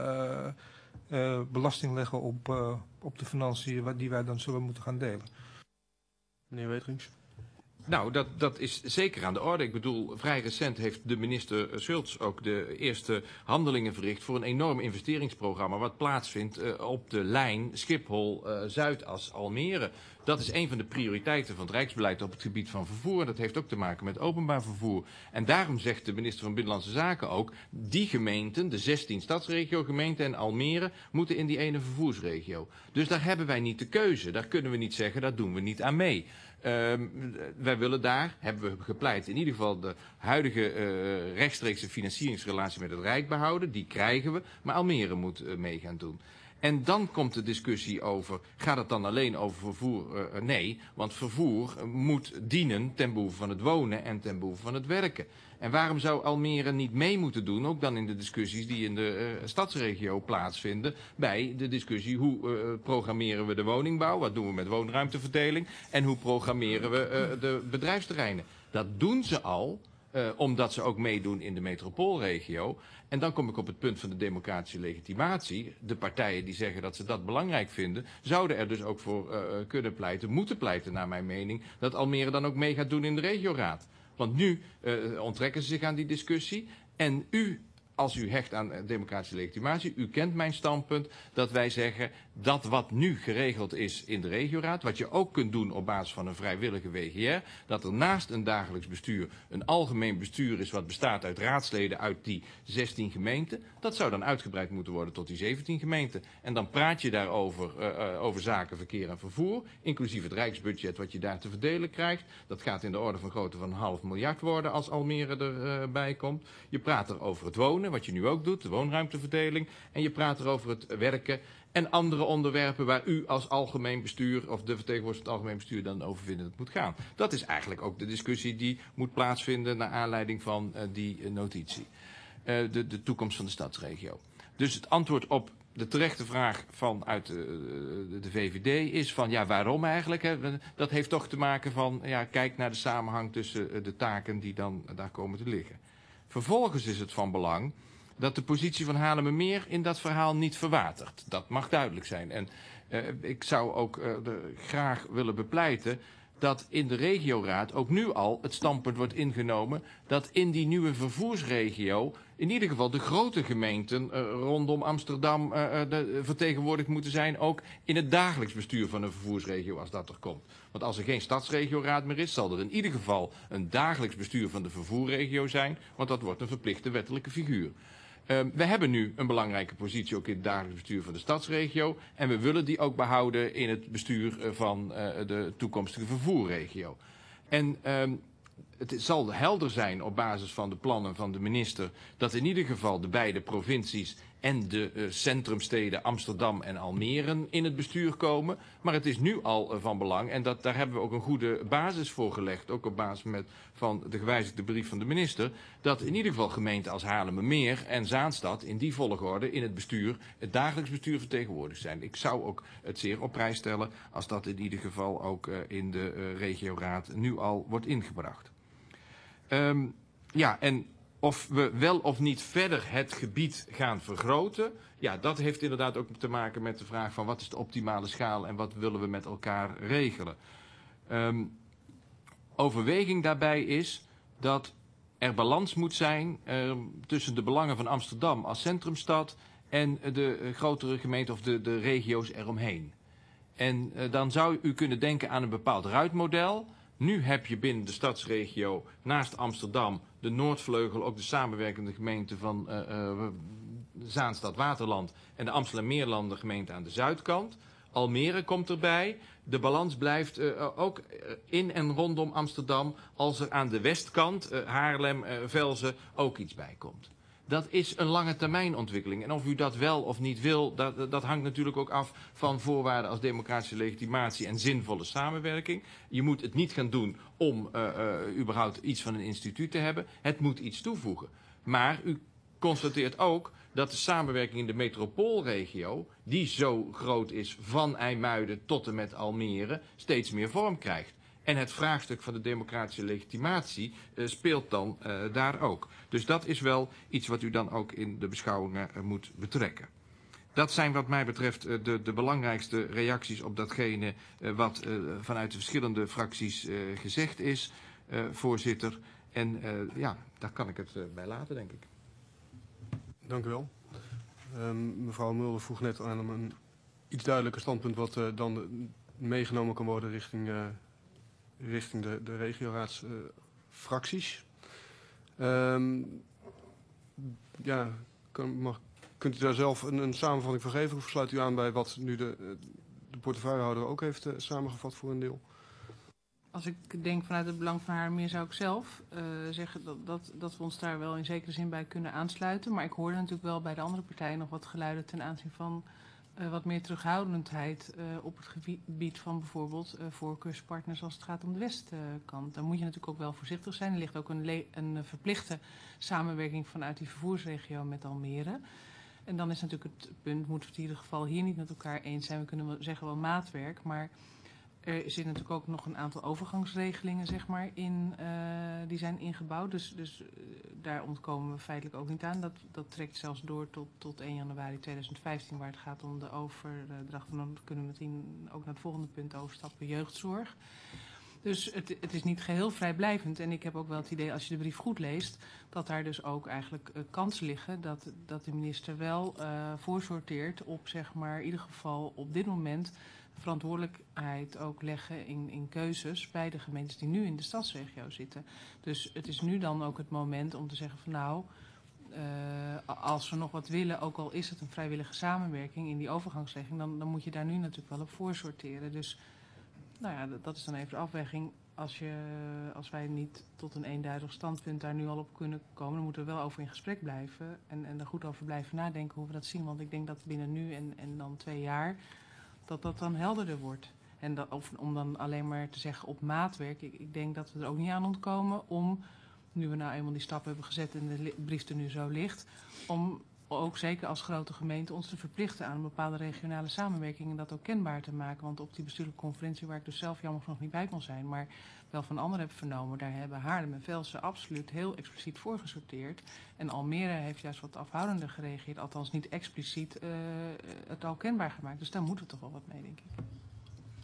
uh, uh, belasting leggen op, uh, op de financiën die wij dan zullen moeten gaan delen? Meneer Weterings. Nou, dat, dat is zeker aan de orde. Ik bedoel, vrij recent heeft de minister Schultz ook de eerste handelingen verricht voor een enorm investeringsprogramma wat plaatsvindt uh, op de lijn Schiphol-Zuidas-Almere. Uh, dat is een van de prioriteiten van het Rijksbeleid op het gebied van vervoer. En dat heeft ook te maken met openbaar vervoer. En daarom zegt de minister van Binnenlandse Zaken ook, die gemeenten, de zestien stadsregiogemeenten en Almere, moeten in die ene vervoersregio. Dus daar hebben wij niet de keuze. Daar kunnen we niet zeggen, daar doen we niet aan mee. Uh, wij willen daar, hebben we gepleit, in ieder geval de huidige uh, rechtstreekse financieringsrelatie met het Rijk behouden. Die krijgen we, maar Almere moet uh, mee gaan doen. En dan komt de discussie over, gaat het dan alleen over vervoer? Uh, nee, want vervoer moet dienen ten behoeve van het wonen en ten behoeve van het werken. En waarom zou Almere niet mee moeten doen, ook dan in de discussies die in de uh, stadsregio plaatsvinden, bij de discussie hoe uh, programmeren we de woningbouw, wat doen we met woonruimteverdeling en hoe programmeren we uh, de bedrijfsterreinen. Dat doen ze al, uh, omdat ze ook meedoen in de metropoolregio. En dan kom ik op het punt van de democratische legitimatie. De partijen die zeggen dat ze dat belangrijk vinden, zouden er dus ook voor uh, kunnen pleiten, moeten pleiten naar mijn mening, dat Almere dan ook mee gaat doen in de regioraad. Want nu uh, onttrekken ze zich aan die discussie. En u, als u hecht aan democratische legitimatie, u kent mijn standpunt dat wij zeggen dat wat nu geregeld is in de regioraad, wat je ook kunt doen op basis van een vrijwillige W G R, dat er naast een dagelijks bestuur een algemeen bestuur is wat bestaat uit raadsleden uit die zestien gemeenten. Dat zou dan uitgebreid moeten worden tot die zeventien gemeenten. En dan praat je daarover, uh, uh, over zaken, verkeer en vervoer, inclusief het rijksbudget wat je daar te verdelen krijgt. Dat gaat in de orde van grootte van een half miljard worden als Almere erbij uh, komt. Je praat er over het wonen, wat je nu ook doet, de woonruimteverdeling. En je praat er over het werken en andere onderwerpen waar u als algemeen bestuur of de vertegenwoordiger van het algemeen bestuur dan over vindt dat het moet gaan. Dat is eigenlijk ook de discussie die moet plaatsvinden naar aanleiding van uh, die uh, notitie. Uh, de, de toekomst van de stadsregio. Dus het antwoord op de terechte vraag vanuit de, de V V D is van ja, waarom eigenlijk? Hè? Dat heeft toch te maken van ja, kijk naar de samenhang tussen de taken die dan daar komen te liggen. Vervolgens is het van belang dat de positie van Haarlemmermeer in dat verhaal niet verwatert. Dat mag duidelijk zijn. En uh, ik zou ook uh, de, graag willen bepleiten dat in de regioraad ook nu al het standpunt wordt ingenomen dat in die nieuwe vervoersregio in ieder geval de grote gemeenten uh, rondom Amsterdam uh, de, vertegenwoordigd moeten zijn, ook in het dagelijks bestuur van een vervoersregio als dat er komt. Want als er geen stadsregioraad meer is, zal er in ieder geval een dagelijks bestuur van de vervoerregio zijn, want dat wordt een verplichte wettelijke figuur. Uh, we hebben nu een belangrijke positie ook in het dagelijks bestuur van de stadsregio. En we willen die ook behouden in het bestuur uh, van uh, de toekomstige vervoerregio. En uh, het zal helder zijn op basis van de plannen van de minister dat in ieder geval de beide provincies en de uh, centrumsteden Amsterdam en Almere in het bestuur komen. Maar het is nu al uh, van belang en dat, daar hebben we ook een goede basis voor gelegd, ook op basis met, van de gewijzigde brief van de minister, dat in ieder geval gemeenten als Haarlemmermeer en Zaanstad in die volgorde in het bestuur, het dagelijks bestuur vertegenwoordigd zijn. Ik zou ook het zeer op prijs stellen als dat in ieder geval ook uh, in de uh, regioraad nu al wordt ingebracht. Um, ja, en of we wel of niet verder het gebied gaan vergroten, ja, dat heeft inderdaad ook te maken met de vraag van wat is de optimale schaal en wat willen we met elkaar regelen. Um, overweging daarbij is dat er balans moet zijn uh, tussen de belangen van Amsterdam als centrumstad en de uh, grotere gemeenten of de, de regio's eromheen. En uh, dan zou u kunnen denken aan een bepaald ruitmodel. Nu heb je binnen de stadsregio naast Amsterdam de Noordvleugel, ook de samenwerkende gemeenten van uh, uh, Zaanstad, Waterland en de Amsterdam-Meerlanden gemeente aan de zuidkant. Almere komt erbij. De balans blijft uh, ook in en rondom Amsterdam als er aan de westkant, uh, Haarlem, uh, Velzen, ook iets bij komt. Dat is een lange termijn ontwikkeling. En of u dat wel of niet wil, dat, dat hangt natuurlijk ook af van voorwaarden als democratische legitimatie en zinvolle samenwerking. Je moet het niet gaan doen om uh, uh, überhaupt iets van een instituut te hebben. Het moet iets toevoegen. Maar u constateert ook dat de samenwerking in de metropoolregio, die zo groot is van IJmuiden tot en met Almere, steeds meer vorm krijgt. En het vraagstuk van de democratische legitimatie uh, speelt dan uh, daar ook. Dus dat is wel iets wat u dan ook in de beschouwingen uh, moet betrekken. Dat zijn wat mij betreft uh, de, de belangrijkste reacties op datgene uh, wat uh, vanuit de verschillende fracties uh, gezegd is, uh, voorzitter. En uh, ja, daar kan ik het uh, bij laten, denk ik. Dank u wel. Um, mevrouw Mulder vroeg net aan een iets duidelijker standpunt wat uh, dan meegenomen kan worden richting... Uh, richting de, de regioraadsfracties. Uh, um, ja, kan, mag, kunt u daar zelf een, een samenvatting van geven? Of sluit u aan bij wat nu de, de portefeuillehouder ook heeft uh, samengevat voor een deel? Als ik denk vanuit het belang van Haarlemmermeer zou ik zelf uh, zeggen dat, dat, dat we ons daar wel in zekere zin bij kunnen aansluiten. Maar ik hoorde natuurlijk wel bij de andere partijen nog wat geluiden ten aanzien van Uh, wat meer terughoudendheid uh, op het gebied van bijvoorbeeld uh, voorkeurspartners als het gaat om de westkant. Daar moet je natuurlijk ook wel voorzichtig zijn. Er ligt ook een, een verplichte samenwerking vanuit die vervoersregio met Almere. En dan is natuurlijk het punt, moeten we het in ieder geval hier niet met elkaar eens zijn. We kunnen wel zeggen wel maatwerk, maar er zitten natuurlijk ook nog een aantal overgangsregelingen, zeg maar, in, uh, die zijn ingebouwd. Dus, dus uh, daar ontkomen we feitelijk ook niet aan. Dat, dat trekt zelfs door tot, tot één januari tweeduizend vijftien, waar het gaat om de overdracht. En dan kunnen we meteen ook naar het volgende punt overstappen, jeugdzorg. Dus het, het is niet geheel vrijblijvend. En ik heb ook wel het idee, als je de brief goed leest, dat daar dus ook eigenlijk uh, kansen liggen dat, dat de minister wel uh, voorsorteert op, zeg maar, in ieder geval op dit moment verantwoordelijkheid ook leggen in, in keuzes bij de gemeentes die nu in de stadsregio zitten. Dus het is nu dan ook het moment om te zeggen van nou, uh, als we nog wat willen, ook al is het een vrijwillige samenwerking in die overgangsregeling, dan, dan moet je daar nu natuurlijk wel op voorsorteren. Dus nou ja, dat, dat is dan even de afweging. Als, je, als wij niet tot een eenduidig standpunt daar nu al op kunnen komen, dan moeten we wel over in gesprek blijven en, en er goed over blijven nadenken hoe we dat zien. Want ik denk dat binnen nu en, en dan twee jaar dat dat dan helderder wordt. En dat, of, om dan alleen maar te zeggen op maatwerk. Ik, ik denk dat we er ook niet aan ontkomen om, nu we nou eenmaal die stap hebben gezet en de brief er nu zo ligt, om ook zeker als grote gemeente ons te verplichten aan een bepaalde regionale samenwerking en dat ook kenbaar te maken. Want op die bestuurlijke conferentie, waar ik dus zelf jammer nog niet bij kon zijn, maar wel van anderen heb vernomen, daar hebben Haarlem en Velsen absoluut heel expliciet voor gesorteerd. En Almere heeft juist wat afhoudender gereageerd, althans niet expliciet uh, het al kenbaar gemaakt. Dus daar moeten we toch wel wat mee, denk ik.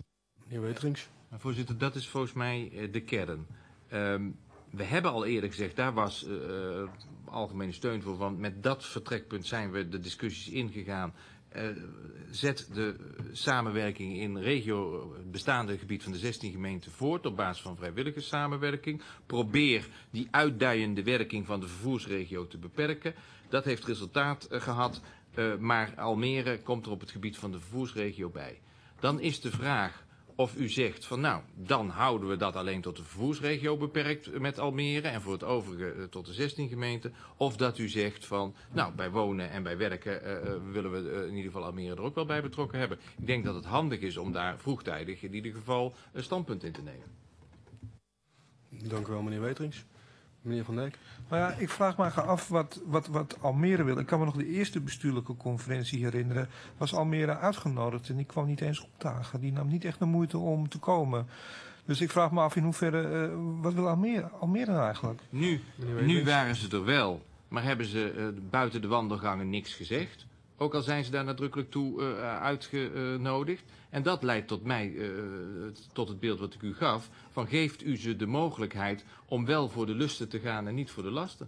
Meneer Weterings. Voorzitter, dat is volgens mij uh, de kern. Um, we hebben al eerder gezegd, daar was uh, algemene steun voor, want met dat vertrekpunt zijn we de discussies ingegaan. Uh, zet de samenwerking in regio, het bestaande gebied van de zestien gemeenten voort op basis van vrijwillige samenwerking. Probeer die uitdijende werking van de vervoersregio te beperken. Dat heeft resultaat uh, gehad, uh, maar Almere komt er op het gebied van de vervoersregio bij. Dan is de vraag of u zegt van nou, dan houden we dat alleen tot de vervoersregio beperkt met Almere en voor het overige uh, tot de zestien gemeenten. Of dat u zegt van nou, bij wonen en bij werken uh, uh, willen we uh, in ieder geval Almere er ook wel bij betrokken hebben. Ik denk dat het handig is om daar vroegtijdig in ieder geval een standpunt in te nemen. Dank u wel, meneer Weterings. Meneer Van Dijk. Nou ja, ik vraag me af wat, wat, wat Almere wil. Ik kan me nog de eerste bestuurlijke conferentie herinneren. Was Almere uitgenodigd en die kwam niet eens opdagen. Die nam niet echt de moeite om te komen. Dus ik vraag me af in hoeverre, uh, wat wil Almere, Almere nou eigenlijk? Nu, nu waren ze er wel, maar hebben ze uh, buiten de wandelgangen niks gezegd. Ook al zijn ze daar nadrukkelijk toe uh, uitgenodigd. En dat leidt tot mij, uh, tot het beeld wat ik u gaf, van geeft u ze de mogelijkheid om wel voor de lusten te gaan en niet voor de lasten.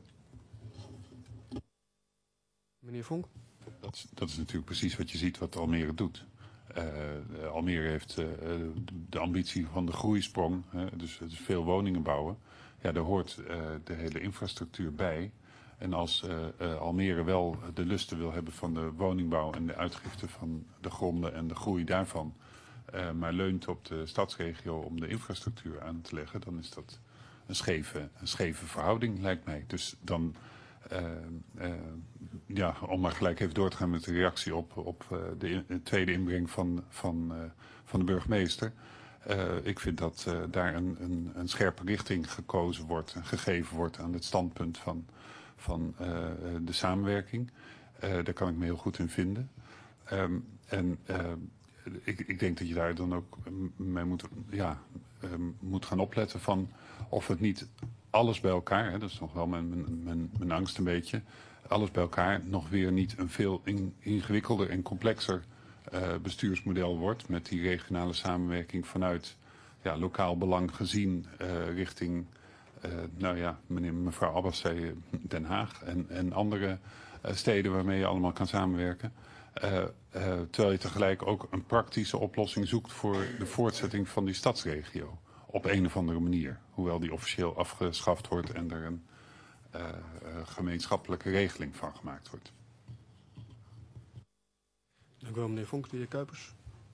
Meneer Vonk. Dat is, dat is natuurlijk precies wat je ziet wat Almere doet. Uh, Almere heeft uh, de ambitie van de groeisprong, uh, dus, dus veel woningen bouwen. Ja, daar hoort uh, de hele infrastructuur bij. En als uh, uh, Almere wel de lusten wil hebben van de woningbouw en de uitgifte van de gronden en de groei daarvan, uh, maar leunt op de stadsregio om de infrastructuur aan te leggen, dan is dat een scheve, een scheve verhouding, lijkt mij. Dus dan, uh, uh, ja, om maar gelijk even door te gaan met de reactie op, op uh, de, in, de tweede inbreng van, van, uh, van de burgemeester. Uh, ik vind dat uh, daar een, een, een scherpe richting gekozen wordt en gegeven wordt aan het standpunt van van uh, de samenwerking. Uh, daar kan ik me heel goed in vinden. Um, en uh, ik, ik denk dat je daar dan ook mee moet, ja, um, moet gaan opletten van of het niet alles bij elkaar, hè, dat is nog wel mijn, mijn, mijn, mijn angst een beetje, alles bij elkaar nog weer niet een veel in, ingewikkelder en complexer uh, bestuursmodel wordt met die regionale samenwerking vanuit ja, lokaal belang gezien uh, richting Uh, nou ja, meneer, mevrouw Abbas zei Den Haag en, en andere uh, steden waarmee je allemaal kan samenwerken. Uh, uh, terwijl je tegelijk ook een praktische oplossing zoekt voor de voortzetting van die stadsregio. Op een of andere manier. Hoewel die officieel afgeschaft wordt en er een uh, uh, gemeenschappelijke regeling van gemaakt wordt. Dank u wel, meneer Vonk. De heer Kuipers.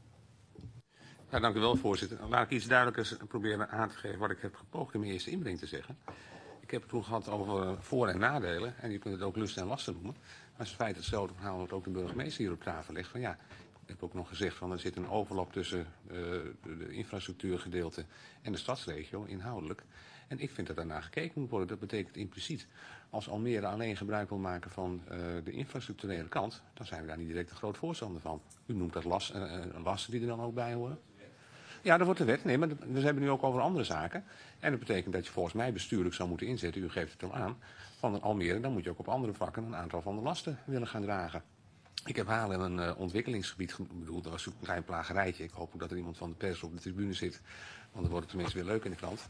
Ja, dank u wel, voorzitter. Laat ik iets duidelijker proberen aan te geven wat ik heb gepoogd in mijn eerste inbreng te zeggen. Ik heb het toen gehad over voor- en nadelen. En je kunt het ook lusten en lasten noemen. Maar het is feit hetzelfde verhaal wat ook de burgemeester hier op tafel legt. Van ja, ik heb ook nog gezegd van er zit een overlap tussen uh, de infrastructuurgedeelte en de stadsregio, inhoudelijk. En ik vind dat daarnaar gekeken moet worden. Dat betekent impliciet, als Almere alleen gebruik wil maken van uh, de infrastructurele kant, dan zijn we daar niet direct een groot voorstander van. U noemt dat last, uh, lasten die er dan ook bij horen. Ja, dat wordt de wet. Nee, maar we hebben nu ook over andere zaken. En dat betekent dat je volgens mij bestuurlijk zou moeten inzetten, u geeft het al aan, van Almere, dan moet je ook op andere vlakken een aantal van de lasten willen gaan dragen. Ik heb Haarlem een uh, ontwikkelingsgebied bedoeld, dat was een klein plagerijtje. Ik hoop ook dat er iemand van de pers op de tribune zit, want dan wordt het tenminste weer leuk in de krant.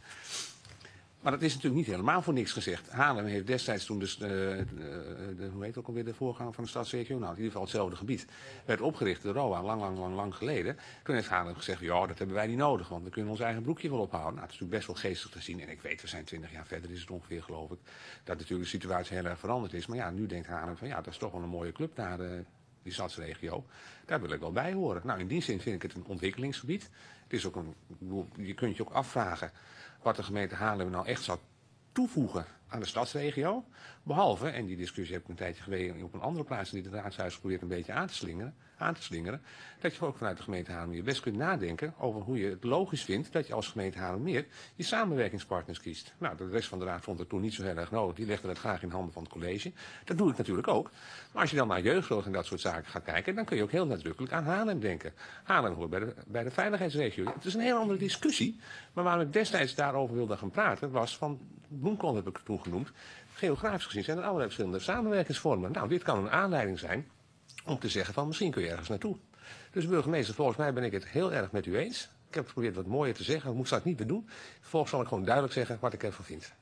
Maar dat is natuurlijk niet helemaal voor niks gezegd. Haarlem heeft destijds toen dus, uh, de, de, hoe heet het ook alweer, de voorganger van de stadsregio, nou in ieder geval hetzelfde gebied, werd opgericht door R O A lang, lang, lang, lang geleden. Toen heeft Haarlem gezegd, ja, dat hebben wij niet nodig, want we kunnen ons eigen broekje wel ophouden. Nou, het is natuurlijk best wel geestig te zien. En ik weet, we zijn twintig jaar verder, is het ongeveer, geloof ik, dat natuurlijk de situatie heel erg veranderd is. Maar ja, nu denkt Haarlem van, ja, dat is toch wel een mooie club daar, uh, die stadsregio. Daar wil ik wel bij horen. Nou, in die zin vind ik het een ontwikkelingsgebied. Het is ook een, je kunt je ook afvragen wat de gemeente Haarlem nou echt zou toevoegen aan de stadsregio. Behalve, en die discussie heb ik een tijdje geleden op een andere plaats in dit raadshuis geprobeerd een beetje aan te slingeren, aan te slingeren, dat je ook vanuit de gemeente Haarlemmeer best kunt nadenken over hoe je het logisch vindt dat je als gemeente Haarlemmeer je samenwerkingspartners kiest. Nou, de rest van de raad vond het toen niet zo heel erg nodig. Die legde het graag in handen van het college. Dat doe ik natuurlijk ook. Maar als je dan naar jeugdzorg en dat soort zaken gaat kijken, dan kun je ook heel nadrukkelijk aan Haarlem denken. Haarlem hoort bij de, bij de veiligheidsregio. Het is een heel andere discussie. Maar waarom ik destijds daarover wilde gaan praten, was van, Bloemkool heb ik het toen genoemd, geografisch gezien zijn er allerlei verschillende samenwerkingsvormen. Nou, dit kan een aanleiding zijn om te zeggen van misschien kun je ergens naartoe. Dus burgemeester, volgens mij ben ik het heel erg met u eens. Ik heb geprobeerd wat mooier te zeggen, dat moet ik straks niet meer doen. Vervolgens zal ik gewoon duidelijk zeggen wat ik ervan vind.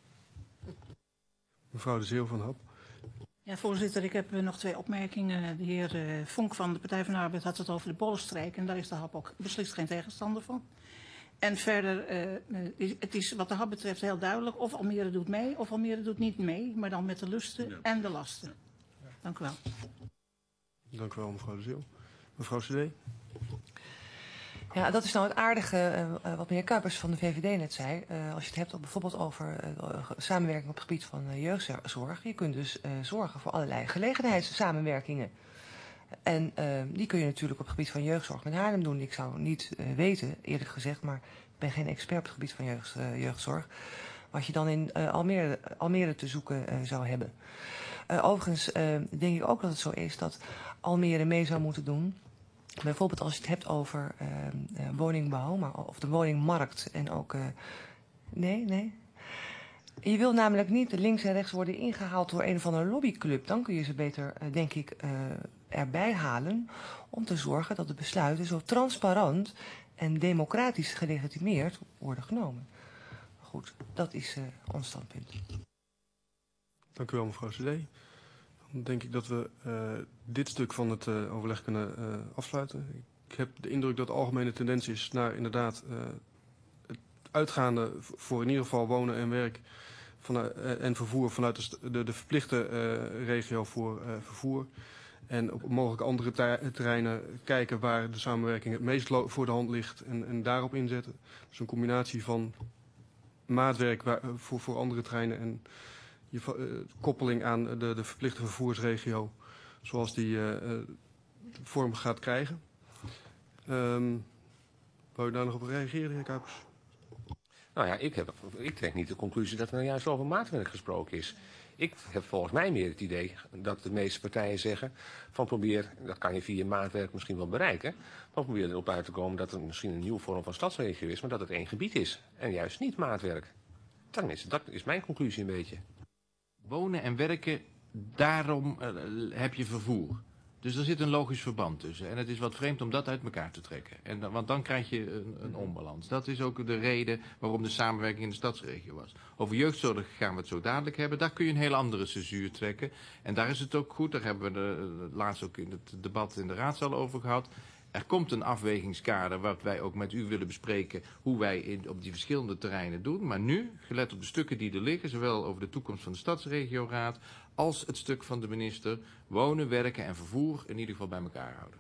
Mevrouw de Zeeuw van Hap. Ja, voorzitter, ik heb uh, nog twee opmerkingen. De heer uh, Vonk van de Partij van de Arbeid had het over de bollenstreek en daar is de Hap ook beslist geen tegenstander van. En verder, uh, uh, het is wat de Hap betreft heel duidelijk, of Almere doet mee of Almere doet niet mee, maar dan met de lusten ja. en de lasten. Dank u wel. Dank u wel, mevrouw de Zeeuw. Mevrouw C D. Ja, dat is nou het aardige uh, wat meneer Kuipers van de V V D net zei. Uh, als je het hebt op, bijvoorbeeld over uh, samenwerking op het gebied van uh, jeugdzorg. Je kunt dus uh, zorgen voor allerlei gelegenheidssamenwerkingen. En uh, die kun je natuurlijk op het gebied van jeugdzorg met Haarlem doen. Ik zou niet uh, weten, eerlijk gezegd, maar ik ben geen expert op het gebied van jeugd, uh, jeugdzorg. Wat je dan in uh, Almere, Almere te zoeken uh, zou hebben. Uh, overigens uh, denk ik ook dat het zo is dat Almere mee zou moeten doen. Bijvoorbeeld als je het hebt over uh, uh, woningbouw, maar, of de woningmarkt en ook... Uh, nee, nee. Je wil namelijk niet links en rechts worden ingehaald door een of andere lobbyclub. Dan kun je ze beter, uh, denk ik, uh, erbij halen om te zorgen dat de besluiten zo transparant en democratisch gelegitimeerd worden genomen. Goed, dat is uh, ons standpunt. Dank u wel, mevrouw C D. Dan denk ik dat we uh, dit stuk van het uh, overleg kunnen uh, afsluiten. Ik heb de indruk dat de algemene tendens is naar inderdaad uh, het uitgaande voor in ieder geval wonen en werk vanuit, uh, en vervoer vanuit de, de, de verplichte uh, regio voor uh, vervoer. En op mogelijk andere terreinen kijken waar de samenwerking het meest voor de hand ligt en, en daarop inzetten. Dus een combinatie van maatwerk waar, voor, voor andere terreinen en je uh, koppeling aan de, de verplichte vervoersregio zoals die uh, uh, vorm gaat krijgen. Um, wou je daar nog op reageren, heer Kuipers? Nou ja, ik, heb, ik trek niet de conclusie dat er nou juist over maatwerk gesproken is. Ik heb volgens mij meer het idee dat de meeste partijen zeggen van probeer, dat kan je via maatwerk misschien wel bereiken, maar probeer erop uit te komen dat er misschien een nieuwe vorm van stadsregio is, maar dat het één gebied is en juist niet maatwerk. Tenminste, dat is mijn conclusie een beetje. Wonen en werken, daarom uh, heb je vervoer. Dus er zit een logisch verband tussen. En het is wat vreemd om dat uit elkaar te trekken. En dan, want dan krijg je een, een onbalans. Dat is ook de reden waarom de samenwerking in de stadsregio was. Over jeugdzorg gaan we het zo dadelijk hebben. Daar kun je een heel andere cesuur trekken. En daar is het ook goed. Daar hebben we de, laatst ook in het debat in de raadzaal over gehad. Er komt een afwegingskader wat wij ook met u willen bespreken hoe wij in, op die verschillende terreinen doen. Maar nu, gelet op de stukken die er liggen, zowel over de toekomst van de Stadsregioraad als het stuk van de minister, wonen, werken en vervoer in ieder geval bij elkaar houden.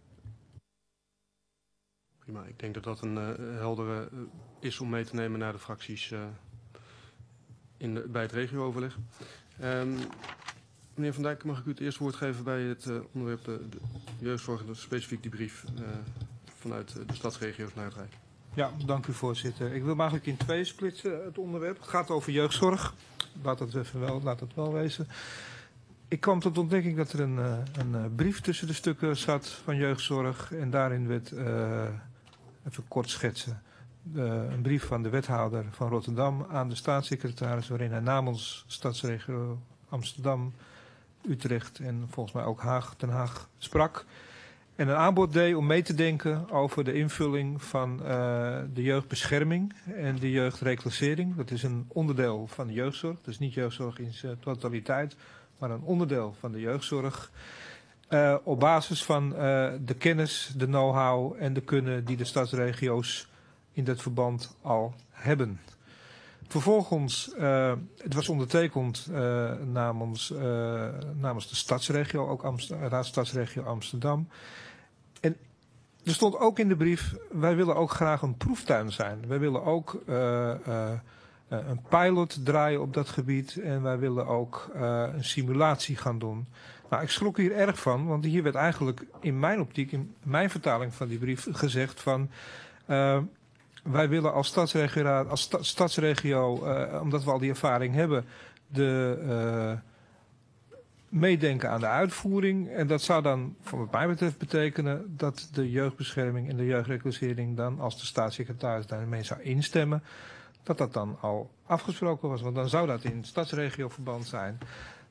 Prima, ik denk dat dat een uh, heldere uh, is om mee te nemen naar de fracties uh, in de, bij het regiooverleg. Um, Meneer Van Dijk, mag ik u het eerste woord geven bij het uh, onderwerp de, de jeugdzorg en specifiek die brief uh, vanuit de stadsregio's naar het Rijk. Ja, dank u voorzitter. Ik wil eigenlijk in twee splitsen het onderwerp. Het gaat over jeugdzorg. Laat het even wel, laat het wel wezen. Ik kwam tot ontdekking dat er een, uh, een uh, brief tussen de stukken zat van jeugdzorg. En daarin werd, uh, even kort schetsen, uh, een brief van de wethouder van Rotterdam aan de staatssecretaris, waarin hij namens stadsregio Amsterdam, Utrecht en volgens mij ook Haag, Den Haag sprak. En een aanbod deed om mee te denken over de invulling van uh, de jeugdbescherming en de jeugdreclassering. Dat is een onderdeel van de jeugdzorg. Dus niet jeugdzorg in zijn totaliteit, maar een onderdeel van de jeugdzorg. Uh, op basis van uh, de kennis, de know-how en de kunne die de stadsregio's in dat verband al hebben. Vervolgens, uh, het was ondertekend uh, namens, uh, namens de stadsregio, ook Amst- Raadstadsregio Amsterdam. En er stond ook in de brief, wij willen ook graag een proeftuin zijn. Wij willen ook uh, uh, een pilot draaien op dat gebied en wij willen ook uh, een simulatie gaan doen. Nou, ik schrok hier erg van, want hier werd eigenlijk in mijn optiek, in mijn vertaling van die brief gezegd van... Uh, Wij willen als stadsregio, als sta, stadsregio uh, omdat we al die ervaring hebben, de, uh, meedenken aan de uitvoering. En dat zou dan, voor wat mij betreft, betekenen dat de jeugdbescherming en de jeugdreclassering dan, als de staatssecretaris daarmee zou instemmen, dat dat dan al afgesproken was. Want dan zou dat in stadsregioverband zijn.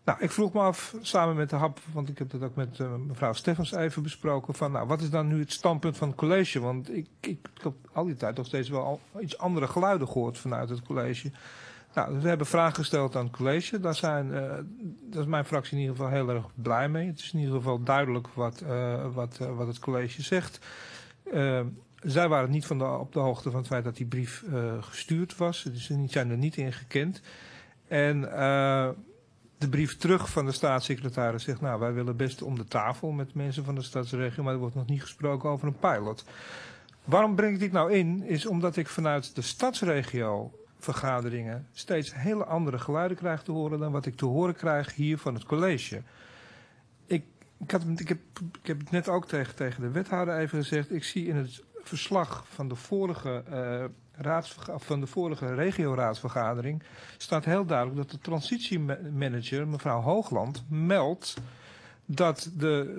Nou, ik vroeg me af, samen met de H A P, want ik heb dat ook met uh, mevrouw Steffens even besproken, van nou, wat is dan nu het standpunt van het college? Want ik, ik, ik heb al die tijd nog steeds wel al iets andere geluiden gehoord vanuit het college. Nou, we hebben vragen gesteld aan het college. Daar, zijn, uh, daar is mijn fractie in ieder geval heel erg blij mee. Het is in ieder geval duidelijk wat, uh, wat, uh, wat het college zegt. Uh, zij waren niet van de, op de hoogte van het feit dat die brief uh, gestuurd was. Dus ze zijn er niet in gekend. En uh, de brief terug van de staatssecretaris zegt, nou, wij willen best om de tafel met mensen van de stadsregio, maar er wordt nog niet gesproken over een pilot. Waarom breng ik dit nou in? Is omdat ik vanuit de stadsregio vergaderingen steeds hele andere geluiden krijg te horen dan wat ik te horen krijg hier van het college. Ik, ik, had, ik, heb, ik heb het net ook tegen, tegen de wethouder even gezegd, ik zie in het verslag van de vorige, uh, raads, van de vorige regioraadsvergadering staat heel duidelijk dat de transitiemanager, mevrouw Hoogland, meldt dat de,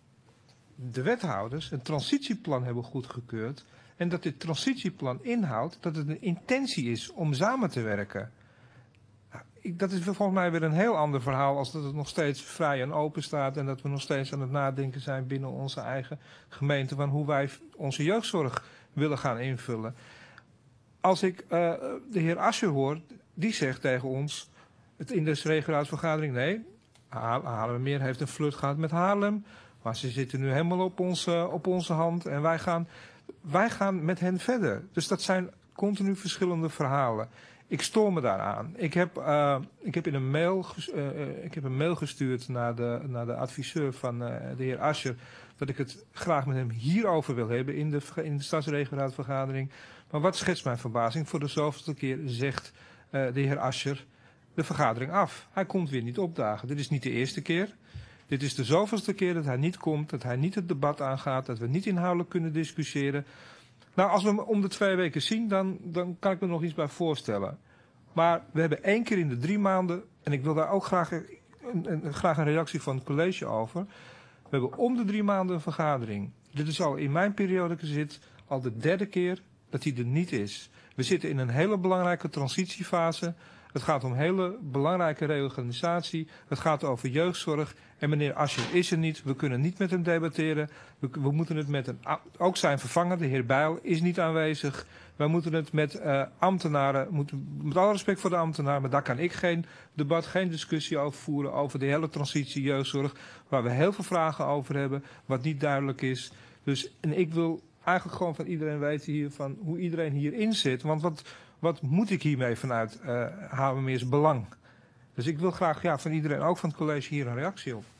de wethouders een transitieplan hebben goedgekeurd en dat dit transitieplan inhoudt dat het een intentie is om samen te werken. Nou, ik, dat is volgens mij weer een heel ander verhaal als dat het nog steeds vrij en open staat en dat we nog steeds aan het nadenken zijn binnen onze eigen gemeente van hoe wij onze jeugdzorg willen gaan invullen. Als ik uh, de heer Asscher hoor, die zegt tegen ons het in de regioraadsvergadering, nee, Haarlemmermeer heeft een flirt gehad met Haarlem, maar ze zitten nu helemaal op onze, op onze hand en wij gaan... Wij gaan met hen verder. Dus dat zijn continu verschillende verhalen. Ik stoor me daaraan. Ik heb, uh, ik heb, in een, mail, uh, ik heb een mail gestuurd naar de, naar de adviseur van uh, de heer Asscher, dat ik het graag met hem hierover wil hebben in de, in de stadsregioraadvergadering. Maar wat schetst mijn verbazing? Voor de zoveelste keer zegt uh, de heer Asscher de vergadering af. Hij komt weer niet opdagen. Dit is niet de eerste keer. Dit is de zoveelste keer dat hij niet komt, dat hij niet het debat aangaat, dat we niet inhoudelijk kunnen discussiëren. Nou, als we hem om de twee weken zien, dan, dan kan ik me nog iets bij voorstellen. Maar we hebben één keer in de drie maanden, en ik wil daar ook graag een, een, graag een reactie van het college over. We hebben om de drie maanden een vergadering. Dit is al in mijn periode gezit al de derde keer dat hij er niet is. We zitten in een hele belangrijke transitiefase. Het gaat om hele belangrijke reorganisatie. Het gaat over jeugdzorg. En meneer Asscher is er niet. We kunnen niet met hem debatteren. We, we moeten het met een... Ook zijn vervanger, de heer Bijl, is niet aanwezig. Wij moeten het met uh, ambtenaren... Moeten, met alle respect voor de ambtenaren, maar daar kan ik geen debat, geen discussie over voeren. Over de hele transitie jeugdzorg. Waar we heel veel vragen over hebben. Wat niet duidelijk is. Dus, en ik wil eigenlijk gewoon van iedereen weten hier van hoe iedereen hierin zit. Want wat... Wat moet ik hiermee vanuit uh, Haarlemmermeers belang? Dus ik wil graag ja, van iedereen, ook van het college, hier een reactie op.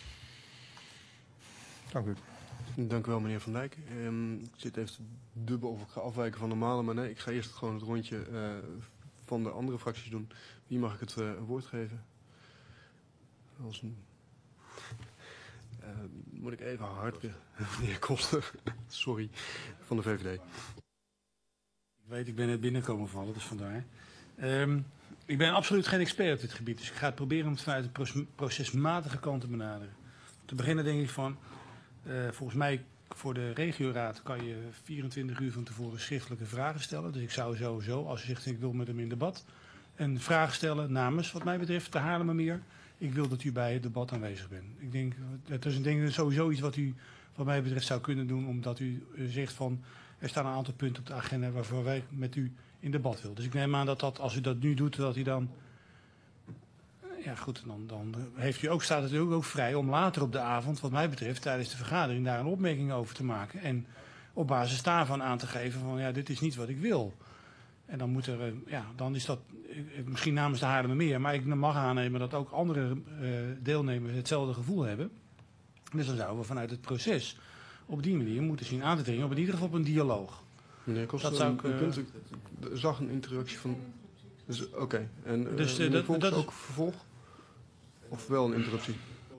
Dank u. Dank u wel, meneer Van Dijk. Um, ik zit even te dubbel of ik ga afwijken van normale, maar nee, ik ga eerst gewoon het rondje uh, van de andere fracties doen. Wie mag ik het uh, woord geven? Als een... Uh, moet ik even hard weer... Meneer Koster, sorry, van de V V D. Ik weet, ik ben net binnenkomen vallen, dus vandaar. Um, ik ben absoluut geen expert op dit gebied, dus ik ga het proberen om het vanuit een procesmatige kant te benaderen. Te beginnen denk ik van, uh, volgens mij voor de regioraad kan je vierentwintig uur van tevoren schriftelijke vragen stellen. Dus ik zou sowieso, als je zegt ik wil met hem in debat, een vraag stellen namens, wat mij betreft, de Haarlemmermeer. Ik wil dat u bij het debat aanwezig bent. Ik denk, dat is een ding, sowieso iets wat u, wat mij betreft, zou kunnen doen, omdat u zegt van... Er staan een aantal punten op de agenda waarvoor wij met u in debat willen. Dus ik neem aan dat, dat als u dat nu doet, dat u dan... Ja goed, dan, dan heeft u ook, staat het u ook, ook vrij om later op de avond, wat mij betreft, tijdens de vergadering daar een opmerking over te maken. En op basis daarvan aan te geven van ja, dit is niet wat ik wil. En dan moet er, ja, dan is dat misschien namens de Haarlemmermeer, maar ik mag aannemen dat ook andere uh, deelnemers hetzelfde gevoel hebben. Dus dan zouden we vanuit het proces op die manier moeten zien aan te dringen op in ieder geval op een dialoog. Meneer Koster, dat zou ik, uh, punt, ik zag een interactie van... Dus, Oké, okay. en uh, dus, uh, dat, Volks dat is ook vervolg? Of wel een interruptie?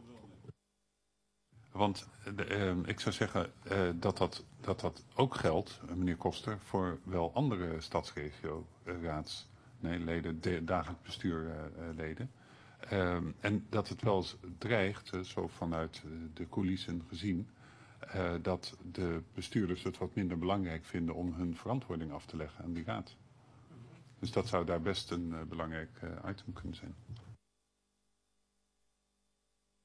Want uh, uh, ik zou zeggen uh, dat, dat, dat dat ook geldt, uh, meneer Koster, voor wel andere stadsregio-raads, nee, leden, de, dagelijks bestuurleden. Uh, uh, en dat het wel eens dreigt, uh, zo vanuit uh, de coulissen gezien, Uh, dat de bestuurders het wat minder belangrijk vinden om hun verantwoording af te leggen aan die raad. Dus dat zou daar best een uh, belangrijk uh, item kunnen zijn.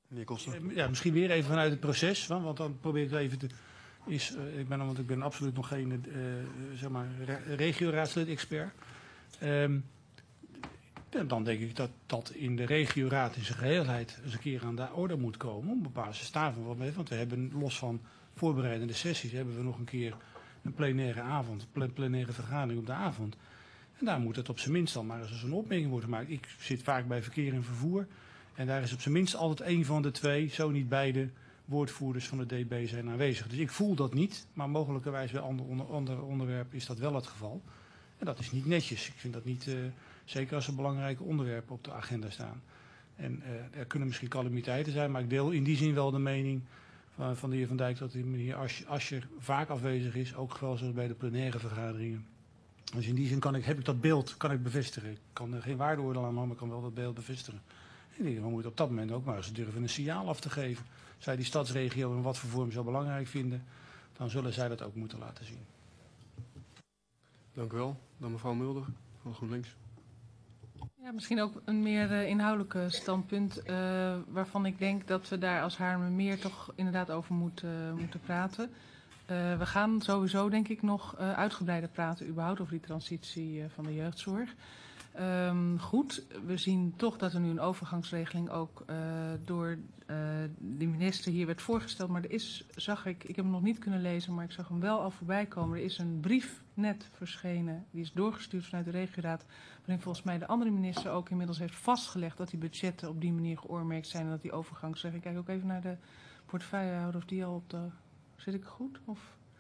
Meneer Koster. Ja, misschien weer even vanuit het proces, want dan probeer ik het even te... Is, uh, ik ben, want ik ben absoluut nog geen uh, zeg maar, re regioraadslid-expert. Um, dan denk ik dat dat in de regioraad in zijn geheelheid eens een keer aan de orde moet komen. Op basis daarvan. Want we hebben los van voorbereidende sessies hebben we nog een keer een plenaire avond, een plenaire vergadering op de avond. En daar moet het op zijn minst dan maar eens een opmerking worden gemaakt. Ik zit vaak bij verkeer en vervoer. En daar is op zijn minst altijd één van de twee, zo niet beide, woordvoerders van de D B zijn aanwezig. Dus ik voel dat niet, maar mogelijkerwijs bij ander, onder, ander onderwerp is dat wel het geval. En dat is niet netjes. Ik vind dat niet, uh, zeker als er belangrijke onderwerpen op de agenda staan. En uh, er kunnen misschien calamiteiten zijn, maar ik deel in die zin wel de mening van, van de heer Van Dijk dat de meneer Asscher vaak afwezig is, ook wel zoals bij de plenaire vergaderingen. Dus in die zin kan ik, heb ik dat beeld kan ik bevestigen. Ik kan er geen waardeoordeel aan maken, maar ik kan wel dat beeld bevestigen. En we moeten op dat moment ook maar eens durven een signaal af te geven. Zij die stadsregio in wat voor vorm zo belangrijk vinden, dan zullen zij dat ook moeten laten zien. Dank u wel. Dan mevrouw Mulder van GroenLinks. Ja, misschien ook een meer uh, inhoudelijke standpunt, uh, waarvan ik denk dat we daar als Haarlemmermeer toch inderdaad over moeten, uh, moeten praten. Uh, we gaan sowieso denk ik nog uh, uitgebreider praten überhaupt over die transitie uh, van de jeugdzorg. Um, goed, we zien toch dat er nu een overgangsregeling ook uh, door uh, de minister hier werd voorgesteld. Maar er is, zag ik, ik heb hem nog niet kunnen lezen, maar ik zag hem wel al voorbij komen. Er is een brief net verschenen, die is doorgestuurd vanuit de regioraad, waarin volgens mij de andere minister ook inmiddels heeft vastgelegd dat die budgetten op die manier geoormerkt zijn en dat die overgangsregeling. Ik kijk ook even naar de portefeuillehouder of die al op de... Zit ik goed? Of...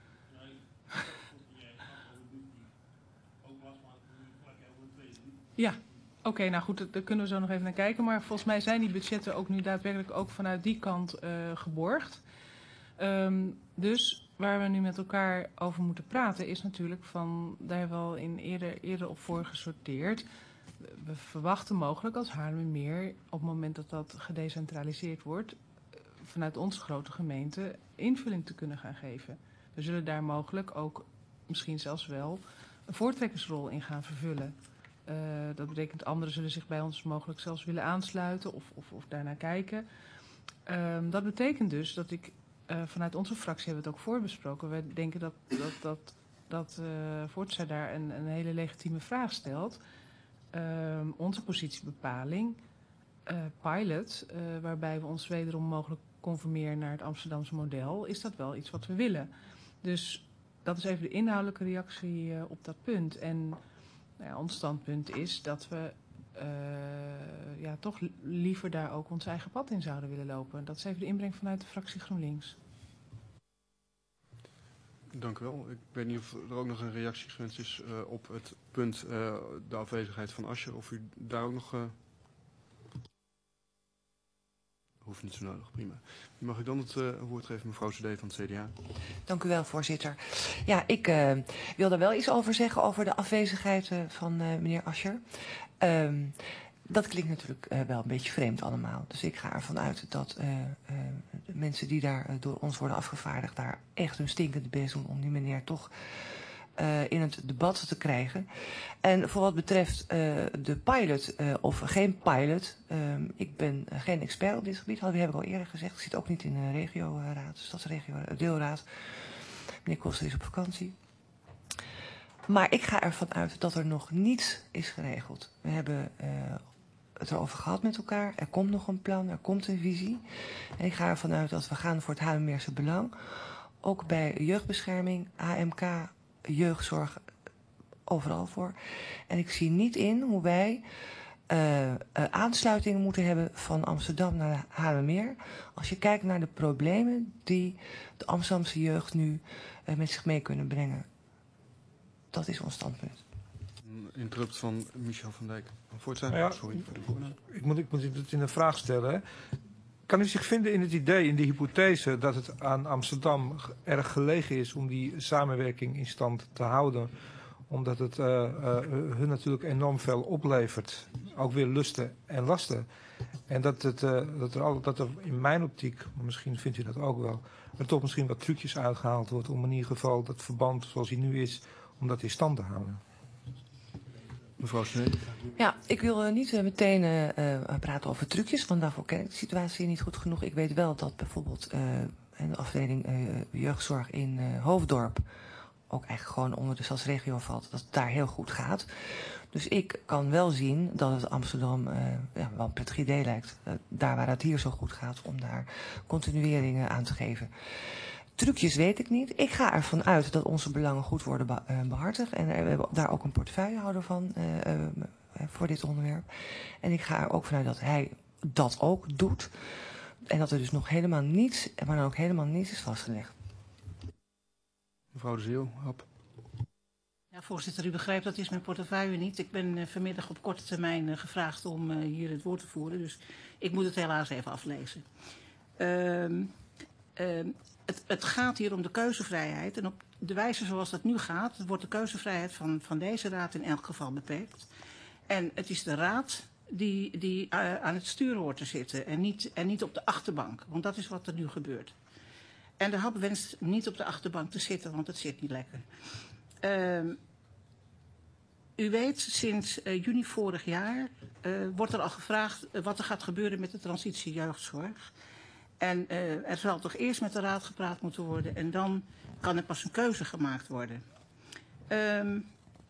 Ja, oké, okay, nou goed, daar kunnen we zo nog even naar kijken. Maar volgens mij zijn die budgetten ook nu daadwerkelijk ook vanuit die kant uh, geborgd. Um, dus waar we nu met elkaar over moeten praten is natuurlijk van, daar hebben we al in eerder, eerder op voor gesorteerd. We verwachten mogelijk als Haarlemmermeer op het moment dat dat gedecentraliseerd wordt, vanuit onze grote gemeente invulling te kunnen gaan geven. We zullen daar mogelijk ook misschien zelfs wel een voortrekkersrol in gaan vervullen. Uh, dat betekent anderen zullen zich bij ons mogelijk zelfs willen aansluiten of, of, of daarnaar kijken. Um, dat betekent dus dat ik, uh, vanuit onze fractie hebben we het ook voorbesproken. Wij denken dat, dat, dat, dat uh, Voortza daar een, een hele legitieme vraag stelt. Um, onze positiebepaling, uh, pilot, uh, waarbij we ons wederom mogelijk conformeren naar het Amsterdamse model, is dat wel iets wat we willen. Dus dat is even de inhoudelijke reactie uh, op dat punt. En nou ja, ons standpunt is dat we uh, ja, toch liever daar ook ons eigen pad in zouden willen lopen. Dat is even de inbreng vanuit de fractie GroenLinks. Dank u wel. Ik weet niet of er ook nog een reactie gewenst is uh, op het punt uh, de afwezigheid van Asscher. Of u daar ook nog... Uh... Hoeft niet zo nodig, prima. Mag ik dan het uh, woord geven, mevrouw Cedee van het C D A? Dank u wel, voorzitter. Ja, ik uh, wil daar wel iets over zeggen, over de afwezigheid uh, van uh, meneer Asscher. Um, dat klinkt natuurlijk uh, wel een beetje vreemd allemaal. Dus ik ga ervan uit dat uh, uh, de mensen die daar uh, door ons worden afgevaardigd, daar echt hun stinkende best doen om die meneer toch uh, in het debat te krijgen. En voor wat betreft uh, de pilot uh, of geen pilot, uh, ik ben uh, geen expert op dit gebied, dat heb ik al eerder gezegd. Ik zit ook niet in de regioraad, stadsregio, deelraad. Meneer Koster is op vakantie. Maar ik ga ervan uit dat er nog niets is geregeld. We hebben uh, het erover gehad met elkaar. Er komt nog een plan, er komt een visie. En ik ga ervan uit dat we gaan voor het Haarlemmermeerse belang. Ook bij jeugdbescherming, A M K, jeugdzorg, overal voor. En ik zie niet in hoe wij uh, uh, aansluitingen moeten hebben van Amsterdam naar Haarlemmermeer. Als je kijkt naar de problemen die de Amsterdamse jeugd nu uh, met zich mee kunnen brengen. Dat is ons standpunt. Een interrupt van Michel van Dijk. Voortza, nou ja, sorry voor de woorden. Ik moet, ik moet het in een vraag stellen. Hè. Kan u zich vinden in het idee, in de hypothese, dat het aan Amsterdam erg gelegen is om die samenwerking in stand te houden? Omdat het uh, uh, hun natuurlijk enorm veel oplevert. Ook weer lusten en lasten. En dat, het, uh, dat, er al, dat er in mijn optiek, maar misschien vindt u dat ook wel, er toch misschien wat trucjes uitgehaald wordt om in ieder geval dat verband zoals hij nu is, om dat in stand te houden. Mevrouw Snee. Ja, ik wil uh, niet uh, meteen uh, uh, praten over trucjes, want daarvoor ken ik de situatie niet goed genoeg. Ik weet wel dat bijvoorbeeld uh, de afdeling uh, jeugdzorg in uh, Hoofddorp ook eigenlijk gewoon onder de stadsregio valt, dat het daar heel goed gaat. Dus ik kan wel zien dat het Amsterdam uh, ja, wel een prettig idee lijkt, uh, daar waar het hier zo goed gaat, om daar continueringen aan te geven. Trucjes weet ik niet. Ik ga ervan uit dat onze belangen goed worden be uh, behartigd. En we hebben daar ook een portefeuillehouder van uh, uh, voor dit onderwerp. En ik ga er ook vanuit dat hij dat ook doet. En dat er dus nog helemaal niets, maar dan ook helemaal niets is vastgelegd. Mevrouw de Zeeuw, Hap. Ja, voorzitter, u begrijpt, dat is mijn portefeuille niet. Ik ben uh, vanmiddag op korte termijn uh, gevraagd om uh, hier het woord te voeren. Dus ik moet het helaas even aflezen. Uh, uh, Het, het gaat hier om de keuzevrijheid en op de wijze zoals dat nu gaat, wordt de keuzevrijheid van, van deze raad in elk geval beperkt. En het is de raad die, die uh, aan het stuur hoort te zitten en niet, en niet op de achterbank, want dat is wat er nu gebeurt. En de hap wenst niet op de achterbank te zitten, want het zit niet lekker. Uh, u weet, sinds uh, juni vorig jaar uh, wordt er al gevraagd uh, wat er gaat gebeuren met de transitie jeugdzorg. En uh, er zal toch eerst met de raad gepraat moeten worden en dan kan er pas een keuze gemaakt worden. Um,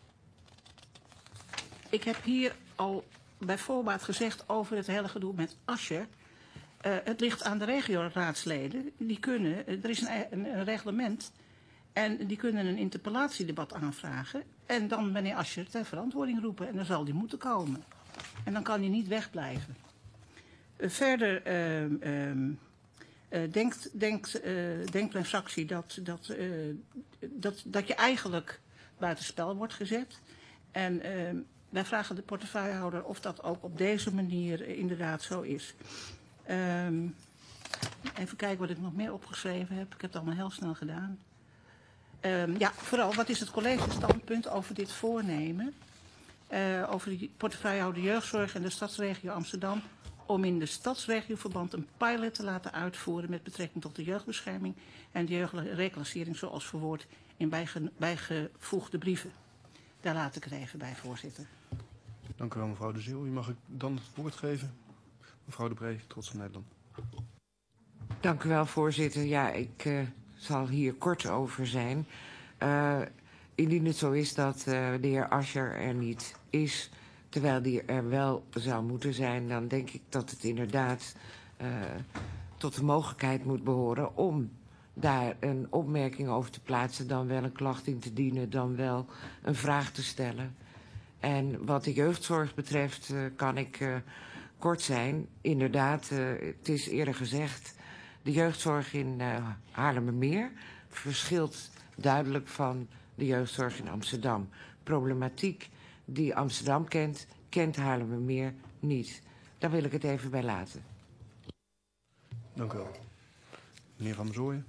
ik heb hier al bij voorbaat gezegd over het hele gedoe met Asscher. Uh, het ligt aan de regioraadsleden. Die kunnen, er is een, een, een reglement en die kunnen een interpellatiedebat aanvragen. En dan meneer Asscher ter verantwoording roepen en dan zal die moeten komen. En dan kan hij niet wegblijven. Uh, verder uh, um, uh, denkt, denkt, uh, denkt mijn fractie dat, dat, uh, dat, dat je eigenlijk buitenspel wordt gezet. En uh, wij vragen de portefeuillehouder of dat ook op deze manier uh, inderdaad zo is. Um, even kijken wat ik nog meer opgeschreven heb. Ik heb het allemaal heel snel gedaan. Um, ja, vooral wat is het college standpunt over dit voornemen? Uh, over de portefeuillehouder jeugdzorg en de stadsregio Amsterdam, om in de stadsregioverband een pilot te laten uitvoeren met betrekking tot de jeugdbescherming en de jeugdreclassering zoals verwoord in bijge, bijgevoegde brieven. Daar laat ik het even bij, voorzitter. Dank u wel, mevrouw de Zeeuw. U mag ik dan het woord geven. Mevrouw de Bree, Trots op Nederland. Dank u wel, voorzitter. Ja, ik uh, zal hier kort over zijn. Uh, indien het zo is dat uh, de heer Asscher er niet is, terwijl die er wel zou moeten zijn, dan denk ik dat het inderdaad uh, tot de mogelijkheid moet behoren om daar een opmerking over te plaatsen, dan wel een klacht in te dienen, dan wel een vraag te stellen. En wat de jeugdzorg betreft uh, kan ik uh, kort zijn. Inderdaad, uh, het is eerder gezegd, de jeugdzorg in uh, Haarlemmermeer verschilt duidelijk van de jeugdzorg in Amsterdam. Problematiek die Amsterdam kent, kent Haarlemmermeer niet. Daar wil ik het even bij laten. Dank u wel. Meneer Van der Zooyen.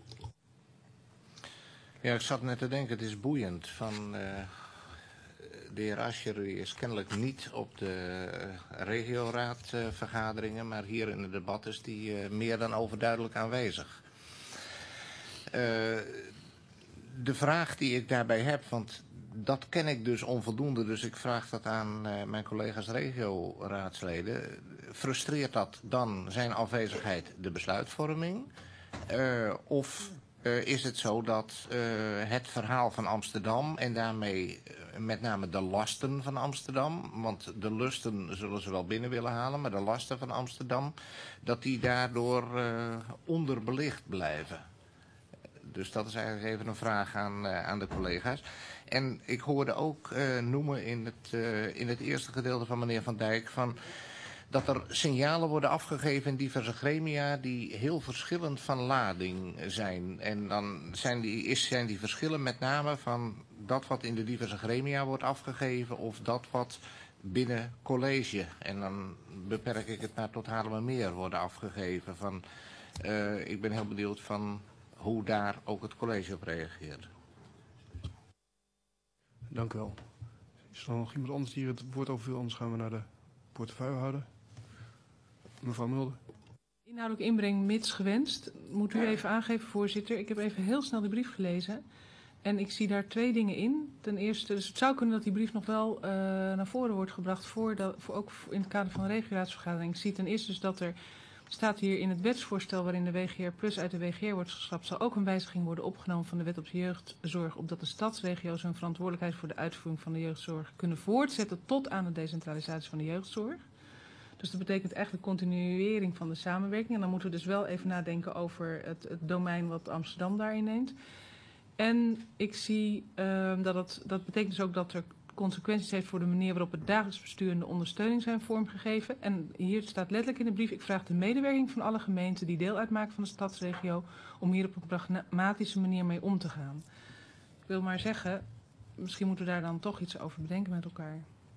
Ja, ik zat net te denken, het is boeiend. Van, uh, de heer Asscher is kennelijk niet op de uh, regioraadvergaderingen, uh, maar hier in het debat is die uh, meer dan overduidelijk aanwezig. Uh, de vraag die ik daarbij heb, want dat ken ik dus onvoldoende, dus ik vraag dat aan uh, mijn collega's regioraadsleden. Frustreert dat dan zijn afwezigheid de besluitvorming? Uh, of uh, is het zo dat uh, het verhaal van Amsterdam en daarmee uh, met name de lasten van Amsterdam, want de lusten zullen ze wel binnen willen halen, maar de lasten van Amsterdam, dat die daardoor uh, onderbelicht blijven? Dus dat is eigenlijk even een vraag aan, uh, aan de collega's. En ik hoorde ook uh, noemen in het, uh, in het eerste gedeelte van meneer Van Dijk van dat er signalen worden afgegeven in diverse gremia die heel verschillend van lading zijn. En dan zijn die, is, zijn die verschillen met name van dat wat in de diverse gremia wordt afgegeven of dat wat binnen college, en dan beperk ik het naar tot Haarlemmermeer, worden afgegeven. Van, uh, ik ben heel benieuwd van hoe daar ook het college op reageert. Dank u wel. Is er nog iemand anders die hier het woord over wil? Anders gaan we naar de portefeuillehouder. Mevrouw Mulder. Inhoudelijk inbreng mits gewenst. Moet u even aangeven, voorzitter. Ik heb even heel snel de brief gelezen. En ik zie daar twee dingen in. Ten eerste, dus het zou kunnen dat die brief nog wel uh, naar voren wordt gebracht, voor de, voor ook in het kader van de regulatievergadering. Ik zie ten eerste dus dat er, staat hier in het wetsvoorstel waarin de W G R Plus uit de W G R wordt geschrapt, zal ook een wijziging worden opgenomen van de wet op de jeugdzorg, opdat de stadsregio's hun verantwoordelijkheid voor de uitvoering van de jeugdzorg kunnen voortzetten tot aan de decentralisatie van de jeugdzorg. Dus dat betekent eigenlijk continuering van de samenwerking. En dan moeten we dus wel even nadenken over het, het domein wat Amsterdam daarin neemt. En ik zie uh, dat het, dat betekent dus ook dat er consequenties heeft voor de manier waarop het dagelijks bestuur en de ondersteuning zijn vormgegeven. En hier staat letterlijk in de brief, ik vraag de medewerking van alle gemeenten die deel uitmaken van de stadsregio om hier op een pragmatische manier mee om te gaan. Ik wil maar zeggen, misschien moeten we daar dan toch iets over bedenken met elkaar.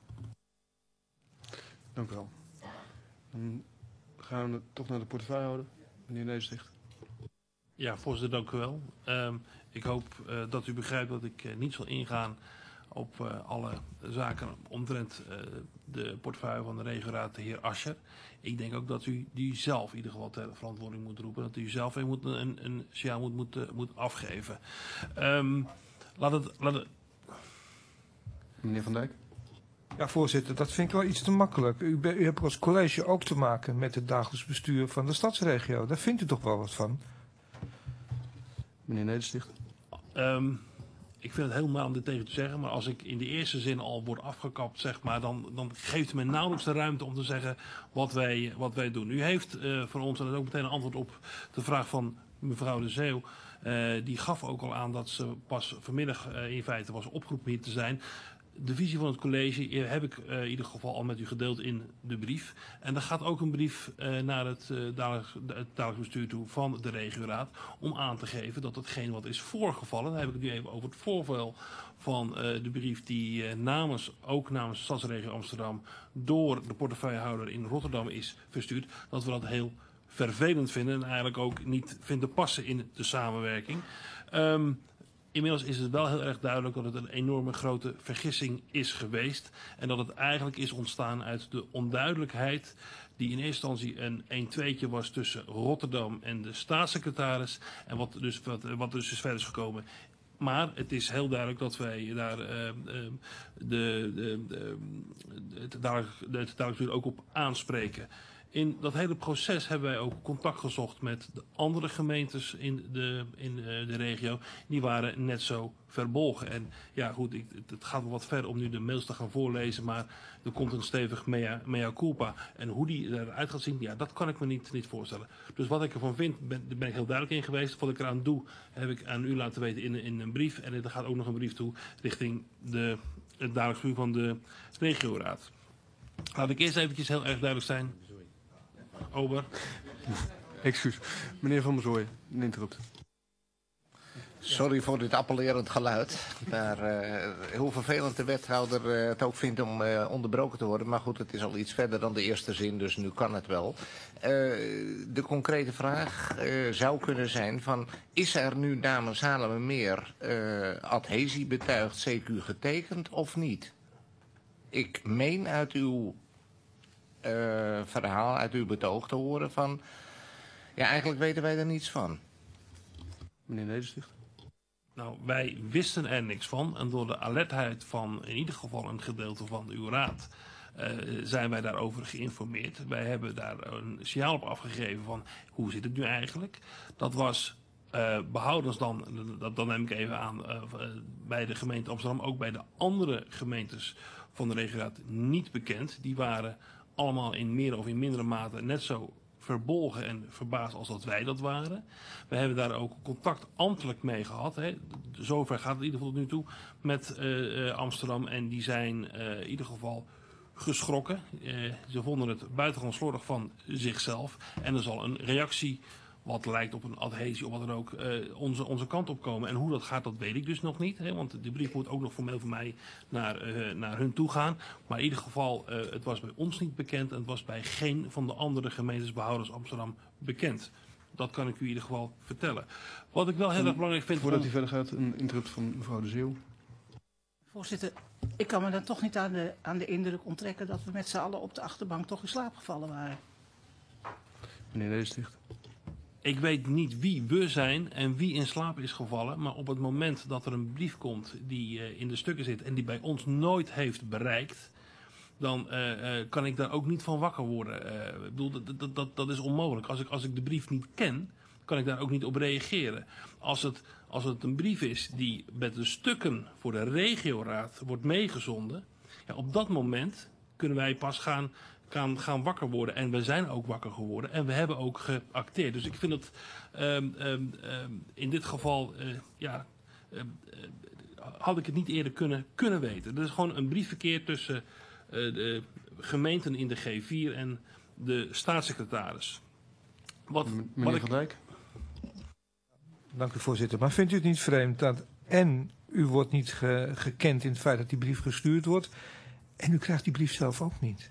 Dank u wel. Dan gaan we toch naar de portefeuillehouder, meneer Nedersticht. Ja, voorzitter, dank u wel. Um, ik hoop uh, dat u begrijpt dat ik uh, niet zal ingaan op uh, alle zaken omtrent uh, de portefeuille van de regioraad, de heer Ascher. Ik denk ook dat u die zelf in ieder geval ter verantwoording moet roepen. Dat u zelf een, moet, een, een signaal moet, moet, uh, moet afgeven. Um, laat het... Laat het... Meneer Van Dijk. Ja, voorzitter, dat vind ik wel iets te makkelijk. U, be, u hebt als college ook te maken met het dagelijks bestuur van de stadsregio. Daar vindt u toch wel wat van? Meneer Nedersticht. Um, ik vind het helemaal om dit tegen te zeggen, maar als ik in de eerste zin al word afgekapt, zeg maar, dan, dan geeft u mij nauwelijks de ruimte om te zeggen wat wij, wat wij doen. U heeft uh, van ons, en dat is ook meteen een antwoord op de vraag van mevrouw De Zeeuw, uh, die gaf ook al aan dat ze pas vanmiddag uh, in feite was opgeroepen hier te zijn. De visie van het college heb ik uh, in ieder geval al met u gedeeld in de brief. En er gaat ook een brief uh, naar het, uh, dagelijks, het dagelijks bestuur toe van de regioraad om aan te geven dat hetgeen wat is voorgevallen, dan heb ik het nu even over het voorval van uh, de brief die uh, namens, ook namens de Stadsregio Amsterdam door de portefeuillehouder in Rotterdam is verstuurd, dat we dat heel vervelend vinden en eigenlijk ook niet vinden passen in de samenwerking. Um, Inmiddels is het wel heel erg duidelijk dat het een enorme grote vergissing is geweest. En dat het eigenlijk is ontstaan uit de onduidelijkheid die in eerste instantie een een-tweetje was tussen Rotterdam en de staatssecretaris. En wat dus, wat, wat dus is verder is gekomen. Maar het is heel duidelijk dat wij daar uh, uh, de, de, de, het dagelijks bestuur ook op aanspreken. In dat hele proces hebben wij ook contact gezocht met de andere gemeentes in de, in de regio. Die waren net zo verbolgen. En ja goed, ik, het gaat wel wat ver om nu de mails te gaan voorlezen, maar er komt een stevig mea, mea culpa. En hoe die eruit gaat zien, ja, dat kan ik me niet, niet voorstellen. Dus wat ik ervan vind, ben, daar ben ik heel duidelijk in geweest. Wat ik eraan doe, heb ik aan u laten weten in, in een brief. En er gaat ook nog een brief toe richting de, het dagelijks bestuur van de regioraad. Laat ik eerst eventjes heel erg duidelijk zijn. Ober. Excuus. Meneer Van Bezooij, een interrupt. Sorry voor dit appellerend geluid. Maar uh, hoe vervelend de wethouder uh, het ook vindt om uh, onderbroken te worden. Maar goed, het is al iets verder dan de eerste zin, dus nu kan het wel. Uh, de concrete vraag uh, zou kunnen zijn van, is er nu namens Haarlemmermeer uh, adhesie betuigd, C Q getekend of niet? Ik meen uit uw uh, verhaal, uit uw betoog te horen van, ja, eigenlijk weten wij er niets van. Meneer Nedersticht. Nou, wij wisten er niks van en door de alertheid van in ieder geval een gedeelte van uw raad uh, zijn wij daarover geïnformeerd. Wij hebben daar een signaal op afgegeven van hoe zit het nu eigenlijk. Dat was uh, behoudens dan, dat, dat neem ik even aan, uh, bij de gemeente Amsterdam, ook bij de andere gemeentes van de regioraad niet bekend. Die waren allemaal in meer of in mindere mate net zo verbolgen en verbaasd als dat wij dat waren. We hebben daar ook contact ambtelijk mee gehad. Hè. Zover gaat het in ieder geval tot nu toe met uh, Amsterdam. En die zijn uh, in ieder geval geschrokken. Uh, ze vonden het buitengewoon slordig van zichzelf. En er zal een reactie, wat lijkt op een adhesie of wat dan ook, uh, onze, onze kant op komen. En hoe dat gaat, dat weet ik dus nog niet. Hè, want de brief moet ook nog formeel van mij naar, uh, naar hun toe gaan. Maar in ieder geval, uh, het was bij ons niet bekend en het was bij geen van de andere gemeentes behoudens Amsterdam bekend. Dat kan ik u in ieder geval vertellen. Wat ik wel heel erg belangrijk vind... Voordat u verder gaat, een interrupt van mevrouw De Zeeuw. Voorzitter, ik kan me dan toch niet aan de, aan de indruk onttrekken dat we met z'n allen op de achterbank toch in slaap gevallen waren. Meneer Nedersticht. ik weet niet wie we zijn en wie in slaap is gevallen. Maar op het moment dat er een brief komt die uh, in de stukken zit en die bij ons nooit heeft bereikt, dan uh, uh, kan ik daar ook niet van wakker worden. Uh, ik bedoel, dat, dat, dat, dat is onmogelijk. Als ik, als ik de brief niet ken, kan ik daar ook niet op reageren. Als het, als het een brief is die met de stukken voor de regioraad wordt meegezonden, ja, op dat moment kunnen wij pas gaan, gaan, gaan wakker worden. En we zijn ook wakker geworden en we hebben ook geacteerd. Dus ik vind het um, um, um, in dit geval, uh, ja, uh, uh, had ik het niet eerder kunnen, kunnen weten. Er is gewoon een briefverkeer tussen uh, de gemeenten in de G vier en de staatssecretaris. Wat, Meneer wat ik, Van Dijk. Dank u, voorzitter. Maar vindt u het niet vreemd dat en u wordt niet ge, gekend in het feit dat die brief gestuurd wordt en u krijgt die brief zelf ook niet?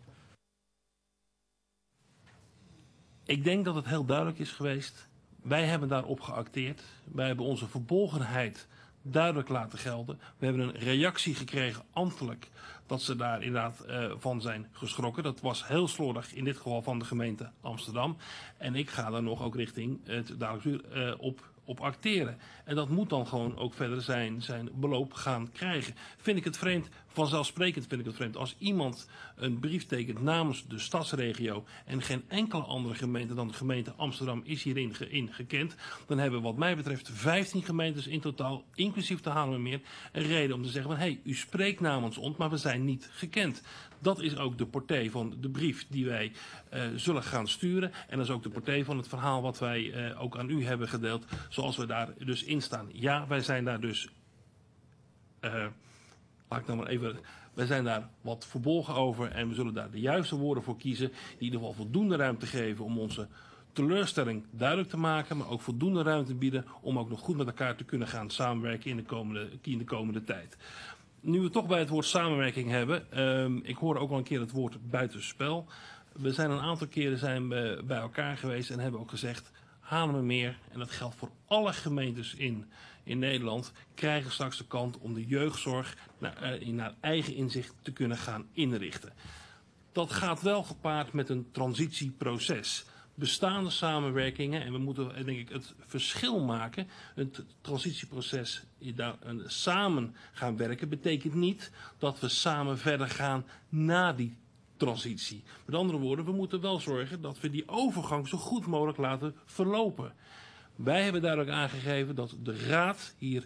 Ik denk dat het heel duidelijk is geweest. Wij hebben daarop geacteerd. Wij hebben onze verbolgenheid duidelijk laten gelden. We hebben een reactie gekregen, ambtelijk, dat ze daar inderdaad uh, van zijn geschrokken. Dat was heel slordig, in dit geval van de gemeente Amsterdam. En ik ga daar nog ook richting het dagelijks uur uh, op, op acteren. En dat moet dan gewoon ook verder zijn, zijn beloop gaan krijgen. Vind ik het vreemd, vanzelfsprekend vind ik het vreemd, als iemand een brief tekent namens de stadsregio en geen enkele andere gemeente dan de gemeente Amsterdam is hierin ge, in gekend, dan hebben wat mij betreft vijftien gemeentes in totaal, inclusief de Haarlemmermeer, een reden om te zeggen van hé, hey, u spreekt namens ons, maar we zijn niet gekend. Dat is ook de portée van de brief die wij uh, zullen gaan sturen. En dat is ook de portée van het verhaal wat wij uh, ook aan u hebben gedeeld, zoals we daar dus in staan. Ja, wij zijn daar dus, uh, laat ik nou maar even, wij zijn daar wat verbolgen over en we zullen daar de juiste woorden voor kiezen, die in ieder geval voldoende ruimte geven om onze teleurstelling duidelijk te maken, maar ook voldoende ruimte bieden om ook nog goed met elkaar te kunnen gaan samenwerken in de komende, in de komende tijd. Nu we toch bij het woord samenwerking hebben, um, ik hoor ook al een keer het woord buitenspel. We zijn een aantal keren zijn we bij elkaar geweest en hebben ook gezegd, Haarlemmermeer, en dat geldt voor alle gemeentes in, in Nederland, krijgen straks de kans om de jeugdzorg naar, uh, naar eigen inzicht te kunnen gaan inrichten. Dat gaat wel gepaard met een transitieproces. Bestaande samenwerkingen, en we moeten denk ik het verschil maken, het transitieproces samen gaan werken, betekent niet dat we samen verder gaan na die transitie. Met andere woorden, we moeten wel zorgen dat we die overgang zo goed mogelijk laten verlopen. Wij hebben duidelijk aangegeven dat de Raad hier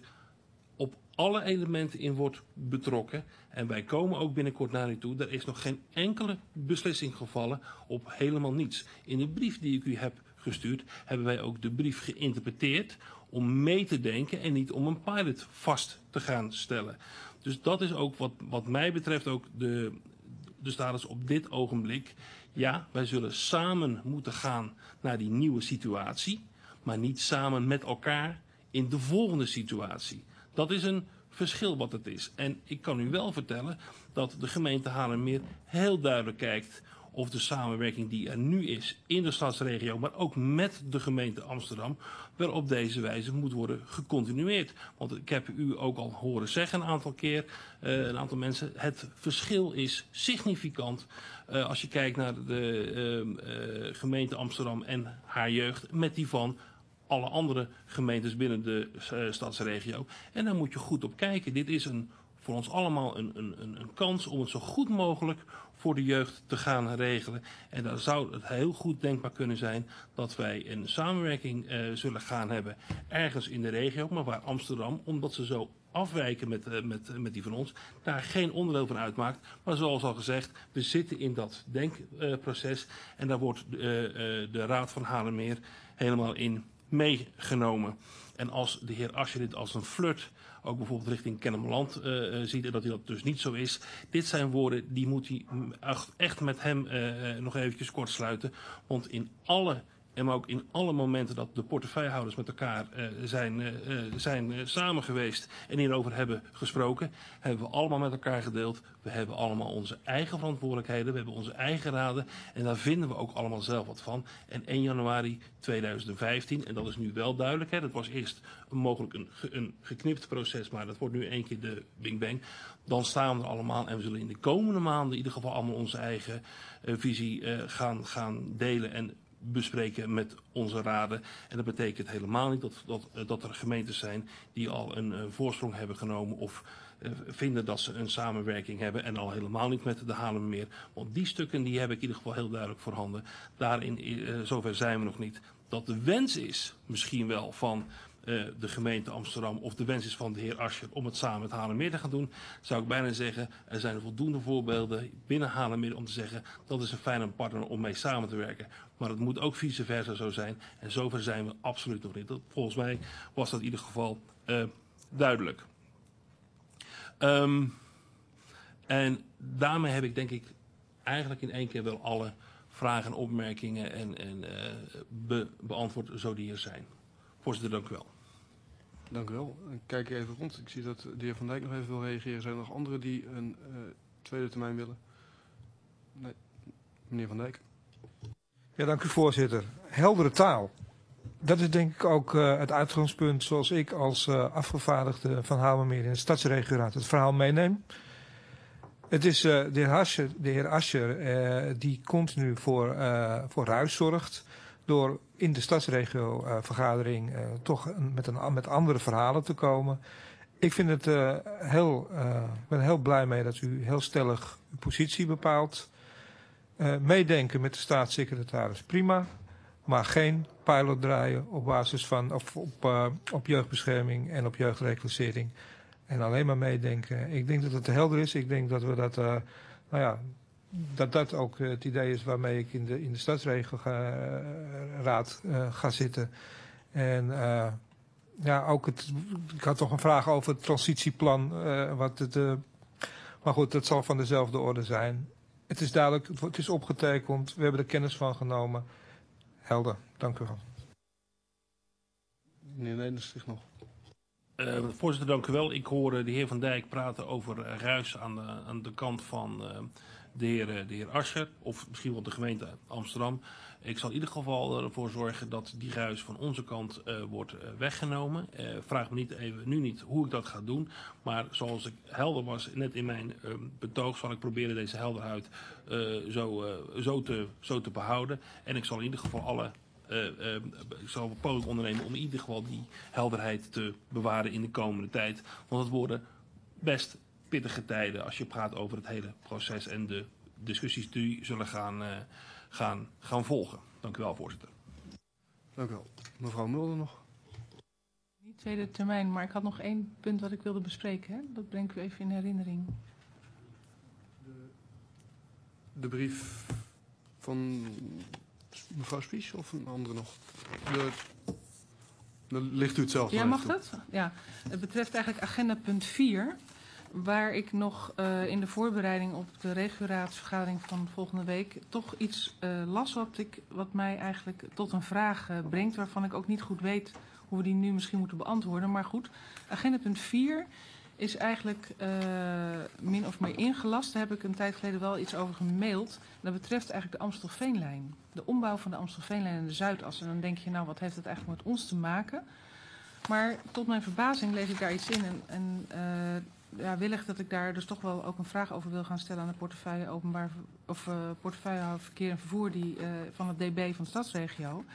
op alle elementen in wordt betrokken. En wij komen ook binnenkort naar u toe. Er is nog geen enkele beslissing gevallen op helemaal niets. In de brief die ik u heb gestuurd, hebben wij ook de brief geïnterpreteerd om mee te denken en niet om een pilot vast te gaan stellen. Dus dat is ook wat, wat mij betreft ook de, de status op dit ogenblik. Ja, wij zullen samen moeten gaan naar die nieuwe situatie, maar niet samen met elkaar in de volgende situatie. Dat is een verschil wat het is. En ik kan u wel vertellen dat de gemeente Haarlemmermeer heel duidelijk kijkt of de samenwerking die er nu is in de stadsregio, maar ook met de gemeente Amsterdam, wel op deze wijze moet worden gecontinueerd. Want ik heb u ook al horen zeggen een aantal keer, uh, een aantal mensen, het verschil is significant uh, als je kijkt naar de uh, uh, gemeente Amsterdam en haar jeugd met die van alle andere gemeentes binnen de uh, stadsregio. En daar moet je goed op kijken. Dit is een, voor ons allemaal een, een, een kans om het zo goed mogelijk voor de jeugd te gaan regelen. En dan zou het heel goed denkbaar kunnen zijn dat wij een samenwerking uh, zullen gaan hebben ergens in de regio, maar waar Amsterdam, omdat ze zo afwijken met, uh, met, uh, met die van ons, daar geen onderdeel van uitmaakt. Maar zoals al gezegd, we zitten in dat denkproces uh, en daar wordt uh, uh, de Raad van Haarlemmermeer helemaal in meegenomen. En als de heer Asscher dit als een flirt ook bijvoorbeeld richting Kennemerland uh, ziet en dat hij dat dus niet zo is. Dit zijn woorden die moet hij echt met hem uh, nog eventjes kort sluiten. Want in alle en ook in alle momenten dat de portefeuillehouders met elkaar uh, zijn, uh, zijn uh, samen geweest en hierover hebben gesproken, hebben we allemaal met elkaar gedeeld. We hebben allemaal onze eigen verantwoordelijkheden, we hebben onze eigen raden en daar vinden we ook allemaal zelf wat van. En één januari tweeduizend vijftien, en dat is nu wel duidelijk, hè, dat was eerst een mogelijk een, een geknipt proces, maar dat wordt nu één keer de bing bang. Dan staan we er allemaal en we zullen in de komende maanden in ieder geval allemaal onze eigen uh, visie uh, gaan, gaan delen. En bespreken met onze raden. En dat betekent helemaal niet dat, dat, dat er gemeentes zijn die al een uh, voorsprong hebben genomen of uh, vinden dat ze een samenwerking hebben en al helemaal niet met de Haarlemmermeer. Want die stukken die heb ik in ieder geval heel duidelijk voorhanden. Daarin, uh, zover zijn we nog niet. Dat de wens is misschien wel van uh, de gemeente Amsterdam of de wens is van de heer Asscher om het samen met Haarlemmermeer te gaan doen, zou ik bijna zeggen, er zijn voldoende voorbeelden binnen Haarlemmermeer om te zeggen dat is een fijne partner om mee samen te werken. Maar het moet ook vice versa zo zijn en zover zijn we absoluut nog niet. Dat, volgens mij was dat in ieder geval uh, duidelijk. Um, en daarmee heb ik denk ik eigenlijk in één keer wel alle vragen en opmerkingen en, en uh, be, beantwoord zo die er zijn. Voorzitter, dank u wel. Dank u wel. Ik kijk even rond. Ik zie dat de heer Van Dijk nog even wil reageren. Zijn er nog anderen die een uh, tweede termijn willen? Nee. Meneer Van Dijk. Ja, dank u voorzitter. Heldere taal. Dat is denk ik ook uh, het uitgangspunt zoals ik als uh, afgevaardigde van Haarlemmermeer in de Stadsregioraad het verhaal meeneem. Het is uh, de heer Asscher, de heer Asscher uh, die continu voor, uh, voor ruis zorgt door in de stadsregio-vergadering uh, uh, toch met, een, met andere verhalen te komen. Ik vind het uh, heel, uh, ik ben heel blij mee dat u heel stellig uw positie bepaalt. Uh, meedenken met de staatssecretaris prima, maar geen pilot draaien op basis van of op, uh, op jeugdbescherming en op jeugdreclassering. En alleen maar meedenken. Ik denk dat het helder is. Ik denk dat we dat, uh, nou ja, dat dat ook het idee is waarmee ik in de, in de stadsregioraad uh, ga zitten. En uh, ja, ook het, ik had toch een vraag over het transitieplan. Uh, wat het, uh, maar goed, dat zal van dezelfde orde zijn. Het is duidelijk, het is opgetekend. We hebben er kennis van genomen. Helder, dank u wel. Meneer Nederlands zich nog. Uh, voorzitter, dank u wel. Ik hoor uh, de heer Van Dijk praten over uh, ruis aan de, aan de kant van uh, de heer, uh, de heer Asscher, of misschien wel de gemeente Amsterdam. Ik zal in ieder geval ervoor zorgen dat die ruis van onze kant uh, wordt uh, weggenomen. Uh, vraag me niet even, nu niet hoe ik dat ga doen, maar zoals ik helder was net in mijn uh, betoog, zal ik proberen deze helderheid uh, zo, uh, zo, te, zo te behouden. En ik zal in ieder geval alle Uh, uh, ik zal een poging ondernemen om in ieder geval die helderheid te bewaren in de komende tijd. Want het worden best pittige tijden als je praat over het hele proces en de discussies die zullen gaan, uh, gaan, gaan volgen. Dank u wel, voorzitter. Dank u wel. Mevrouw Mulder nog. Niet tweede termijn, maar ik had nog één punt wat ik wilde bespreken. Hè? Dat breng ik u even in herinnering. De, de brief van mevrouw Spies of een andere nog? De, dan ligt u het zelf. Ja, mag dat? Ja. Het betreft eigenlijk agenda punt vier. Waar ik nog uh, in de voorbereiding op de regioraadsvergadering van volgende week toch iets uh, las wat, ik, wat mij eigenlijk tot een vraag uh, brengt. Waarvan ik ook niet goed weet hoe we die nu misschien moeten beantwoorden. Maar goed, agenda punt vier is eigenlijk uh, min of meer ingelast. Daar heb ik een tijd geleden wel iets over gemaild. Dat betreft eigenlijk de Amstelveenlijn. De ombouw van de Amstelveenlijn en de Zuidas. En dan denk je, nou wat heeft het eigenlijk met ons te maken? Maar tot mijn verbazing lees ik daar iets in. En, en uh, ja, willig dat ik daar dus toch wel ook een vraag over wil gaan stellen aan de portefeuille openbaar of uh, portefeuille verkeer en vervoer die, uh, van het D B van de stadsregio.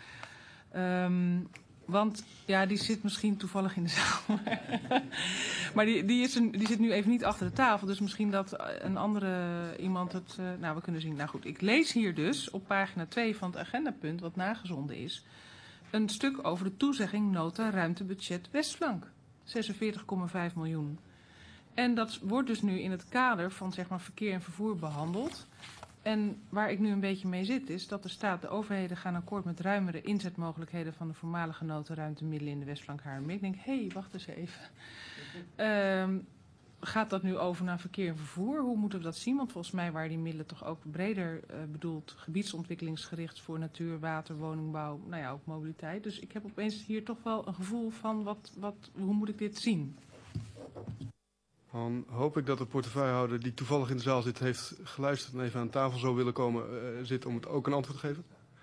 Um, Want ja, die zit misschien toevallig in de zaal. Maar die, die, is een, die zit nu even niet achter de tafel. Dus misschien dat een andere iemand het... Uh, nou, we kunnen zien. Nou goed, ik lees hier dus op pagina twee van het agendapunt, wat nagezonden is, een stuk over de toezegging nota ruimtebudget Westflank. zesenveertig komma vijf miljoen. En dat wordt dus nu in het kader van zeg maar verkeer en vervoer behandeld. En waar ik nu een beetje mee zit is dat er staat, de overheden gaan akkoord met ruimere inzetmogelijkheden van de voormalige notenruimtemiddelen in de Westflank Haarlemmermeer. Ik denk, hé, hey, wacht eens even. Um, gaat dat nu over naar verkeer en vervoer? Hoe moeten we dat zien? Want volgens mij waren die middelen toch ook breder uh, bedoeld, gebiedsontwikkelingsgericht voor natuur, water, woningbouw, nou ja, ook mobiliteit. Dus ik heb opeens hier toch wel een gevoel van, wat, wat, hoe moet ik dit zien? Dan hoop ik dat de portefeuillehouder die toevallig in de zaal zit heeft geluisterd en even aan tafel zou willen komen uh, zitten om het ook een antwoord te geven.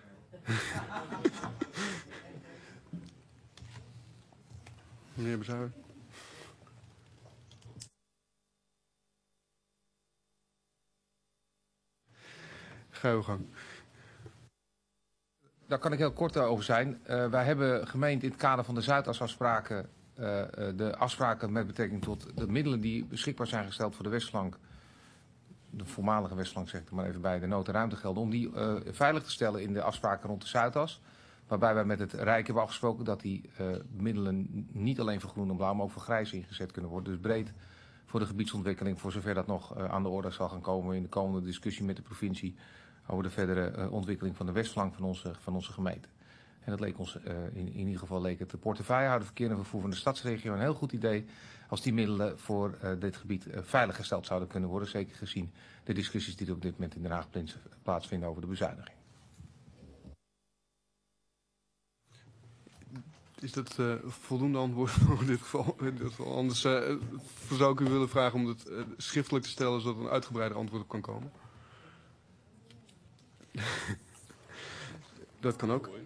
Meneer Bezuijer. Ga uw gang. Daar kan ik heel kort over zijn. Uh, wij hebben gemeend in het kader van de Zuidasafspraken uh, de afspraken met betrekking tot de middelen die beschikbaar zijn gesteld voor de Westflank, de voormalige Westflank zeg ik er maar even bij, de nood- en ruimtegelden, om die uh, veilig te stellen in de afspraken rond de Zuidas. Waarbij wij met het Rijk hebben afgesproken dat die uh, middelen niet alleen voor groen en blauw, maar ook voor grijs ingezet kunnen worden. Dus breed voor de gebiedsontwikkeling, voor zover dat nog uh, aan de orde zal gaan komen in de komende discussie met de provincie over de verdere uh, ontwikkeling van de Westflank van onze, van onze gemeente. En dat leek ons, uh, in, in ieder geval leek het de portefeuillehouder verkeer en vervoer van de stadsregio een heel goed idee als die middelen voor uh, dit gebied uh, veilig gesteld zouden kunnen worden. Zeker gezien de discussies die er op dit moment in Den Haag plaatsvinden over de bezuiniging. Is dat uh, voldoende antwoord in dit geval? In dit geval? Anders uh, zou ik u willen vragen om het uh, schriftelijk te stellen zodat er een uitgebreider antwoord op kan komen. Dat kan ook.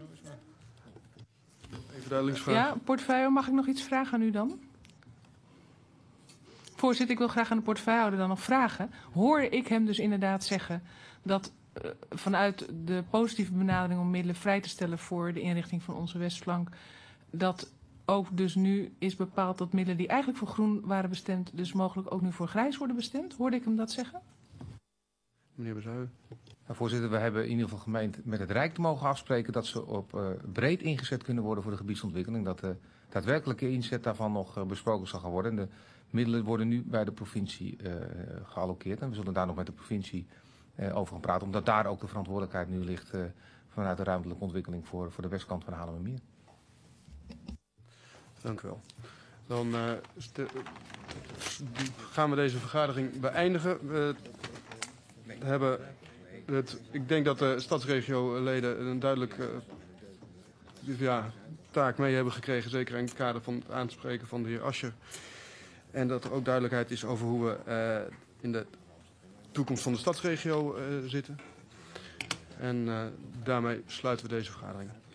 Even duidelijksvraag. Ja, portefeuille, mag ik nog iets vragen aan u dan? Voorzitter, ik wil graag aan de portefeuillehouder dan nog vragen. Hoor ik hem dus inderdaad zeggen dat uh, vanuit de positieve benadering om middelen vrij te stellen voor de inrichting van onze Westflank, dat ook dus nu is bepaald dat middelen die eigenlijk voor groen waren bestemd, dus mogelijk ook nu voor grijs worden bestemd? Hoorde ik hem dat zeggen? Meneer Bezuijen. Nou, voorzitter, we hebben in ieder geval gemeend met het Rijk te mogen afspreken dat ze op uh, breed ingezet kunnen worden voor de gebiedsontwikkeling. Dat de daadwerkelijke inzet daarvan nog uh, besproken zal gaan worden. En de middelen worden nu bij de provincie uh, gealloceerd. En we zullen daar nog met de provincie uh, over gaan praten. Omdat daar ook de verantwoordelijkheid nu ligt uh, vanuit de ruimtelijke ontwikkeling voor, voor de westkant van Haarlemmermeer. Dank u wel. Dan uh, gaan we deze vergadering beëindigen. We hebben het, ik denk dat de stadsregioleden een duidelijk uh, ja, taak mee hebben gekregen. Zeker in het kader van het aanspreken van de heer Ascher. En dat er ook duidelijkheid is over hoe we uh, in de toekomst van de stadsregio uh, zitten. En uh, daarmee sluiten we deze vergadering.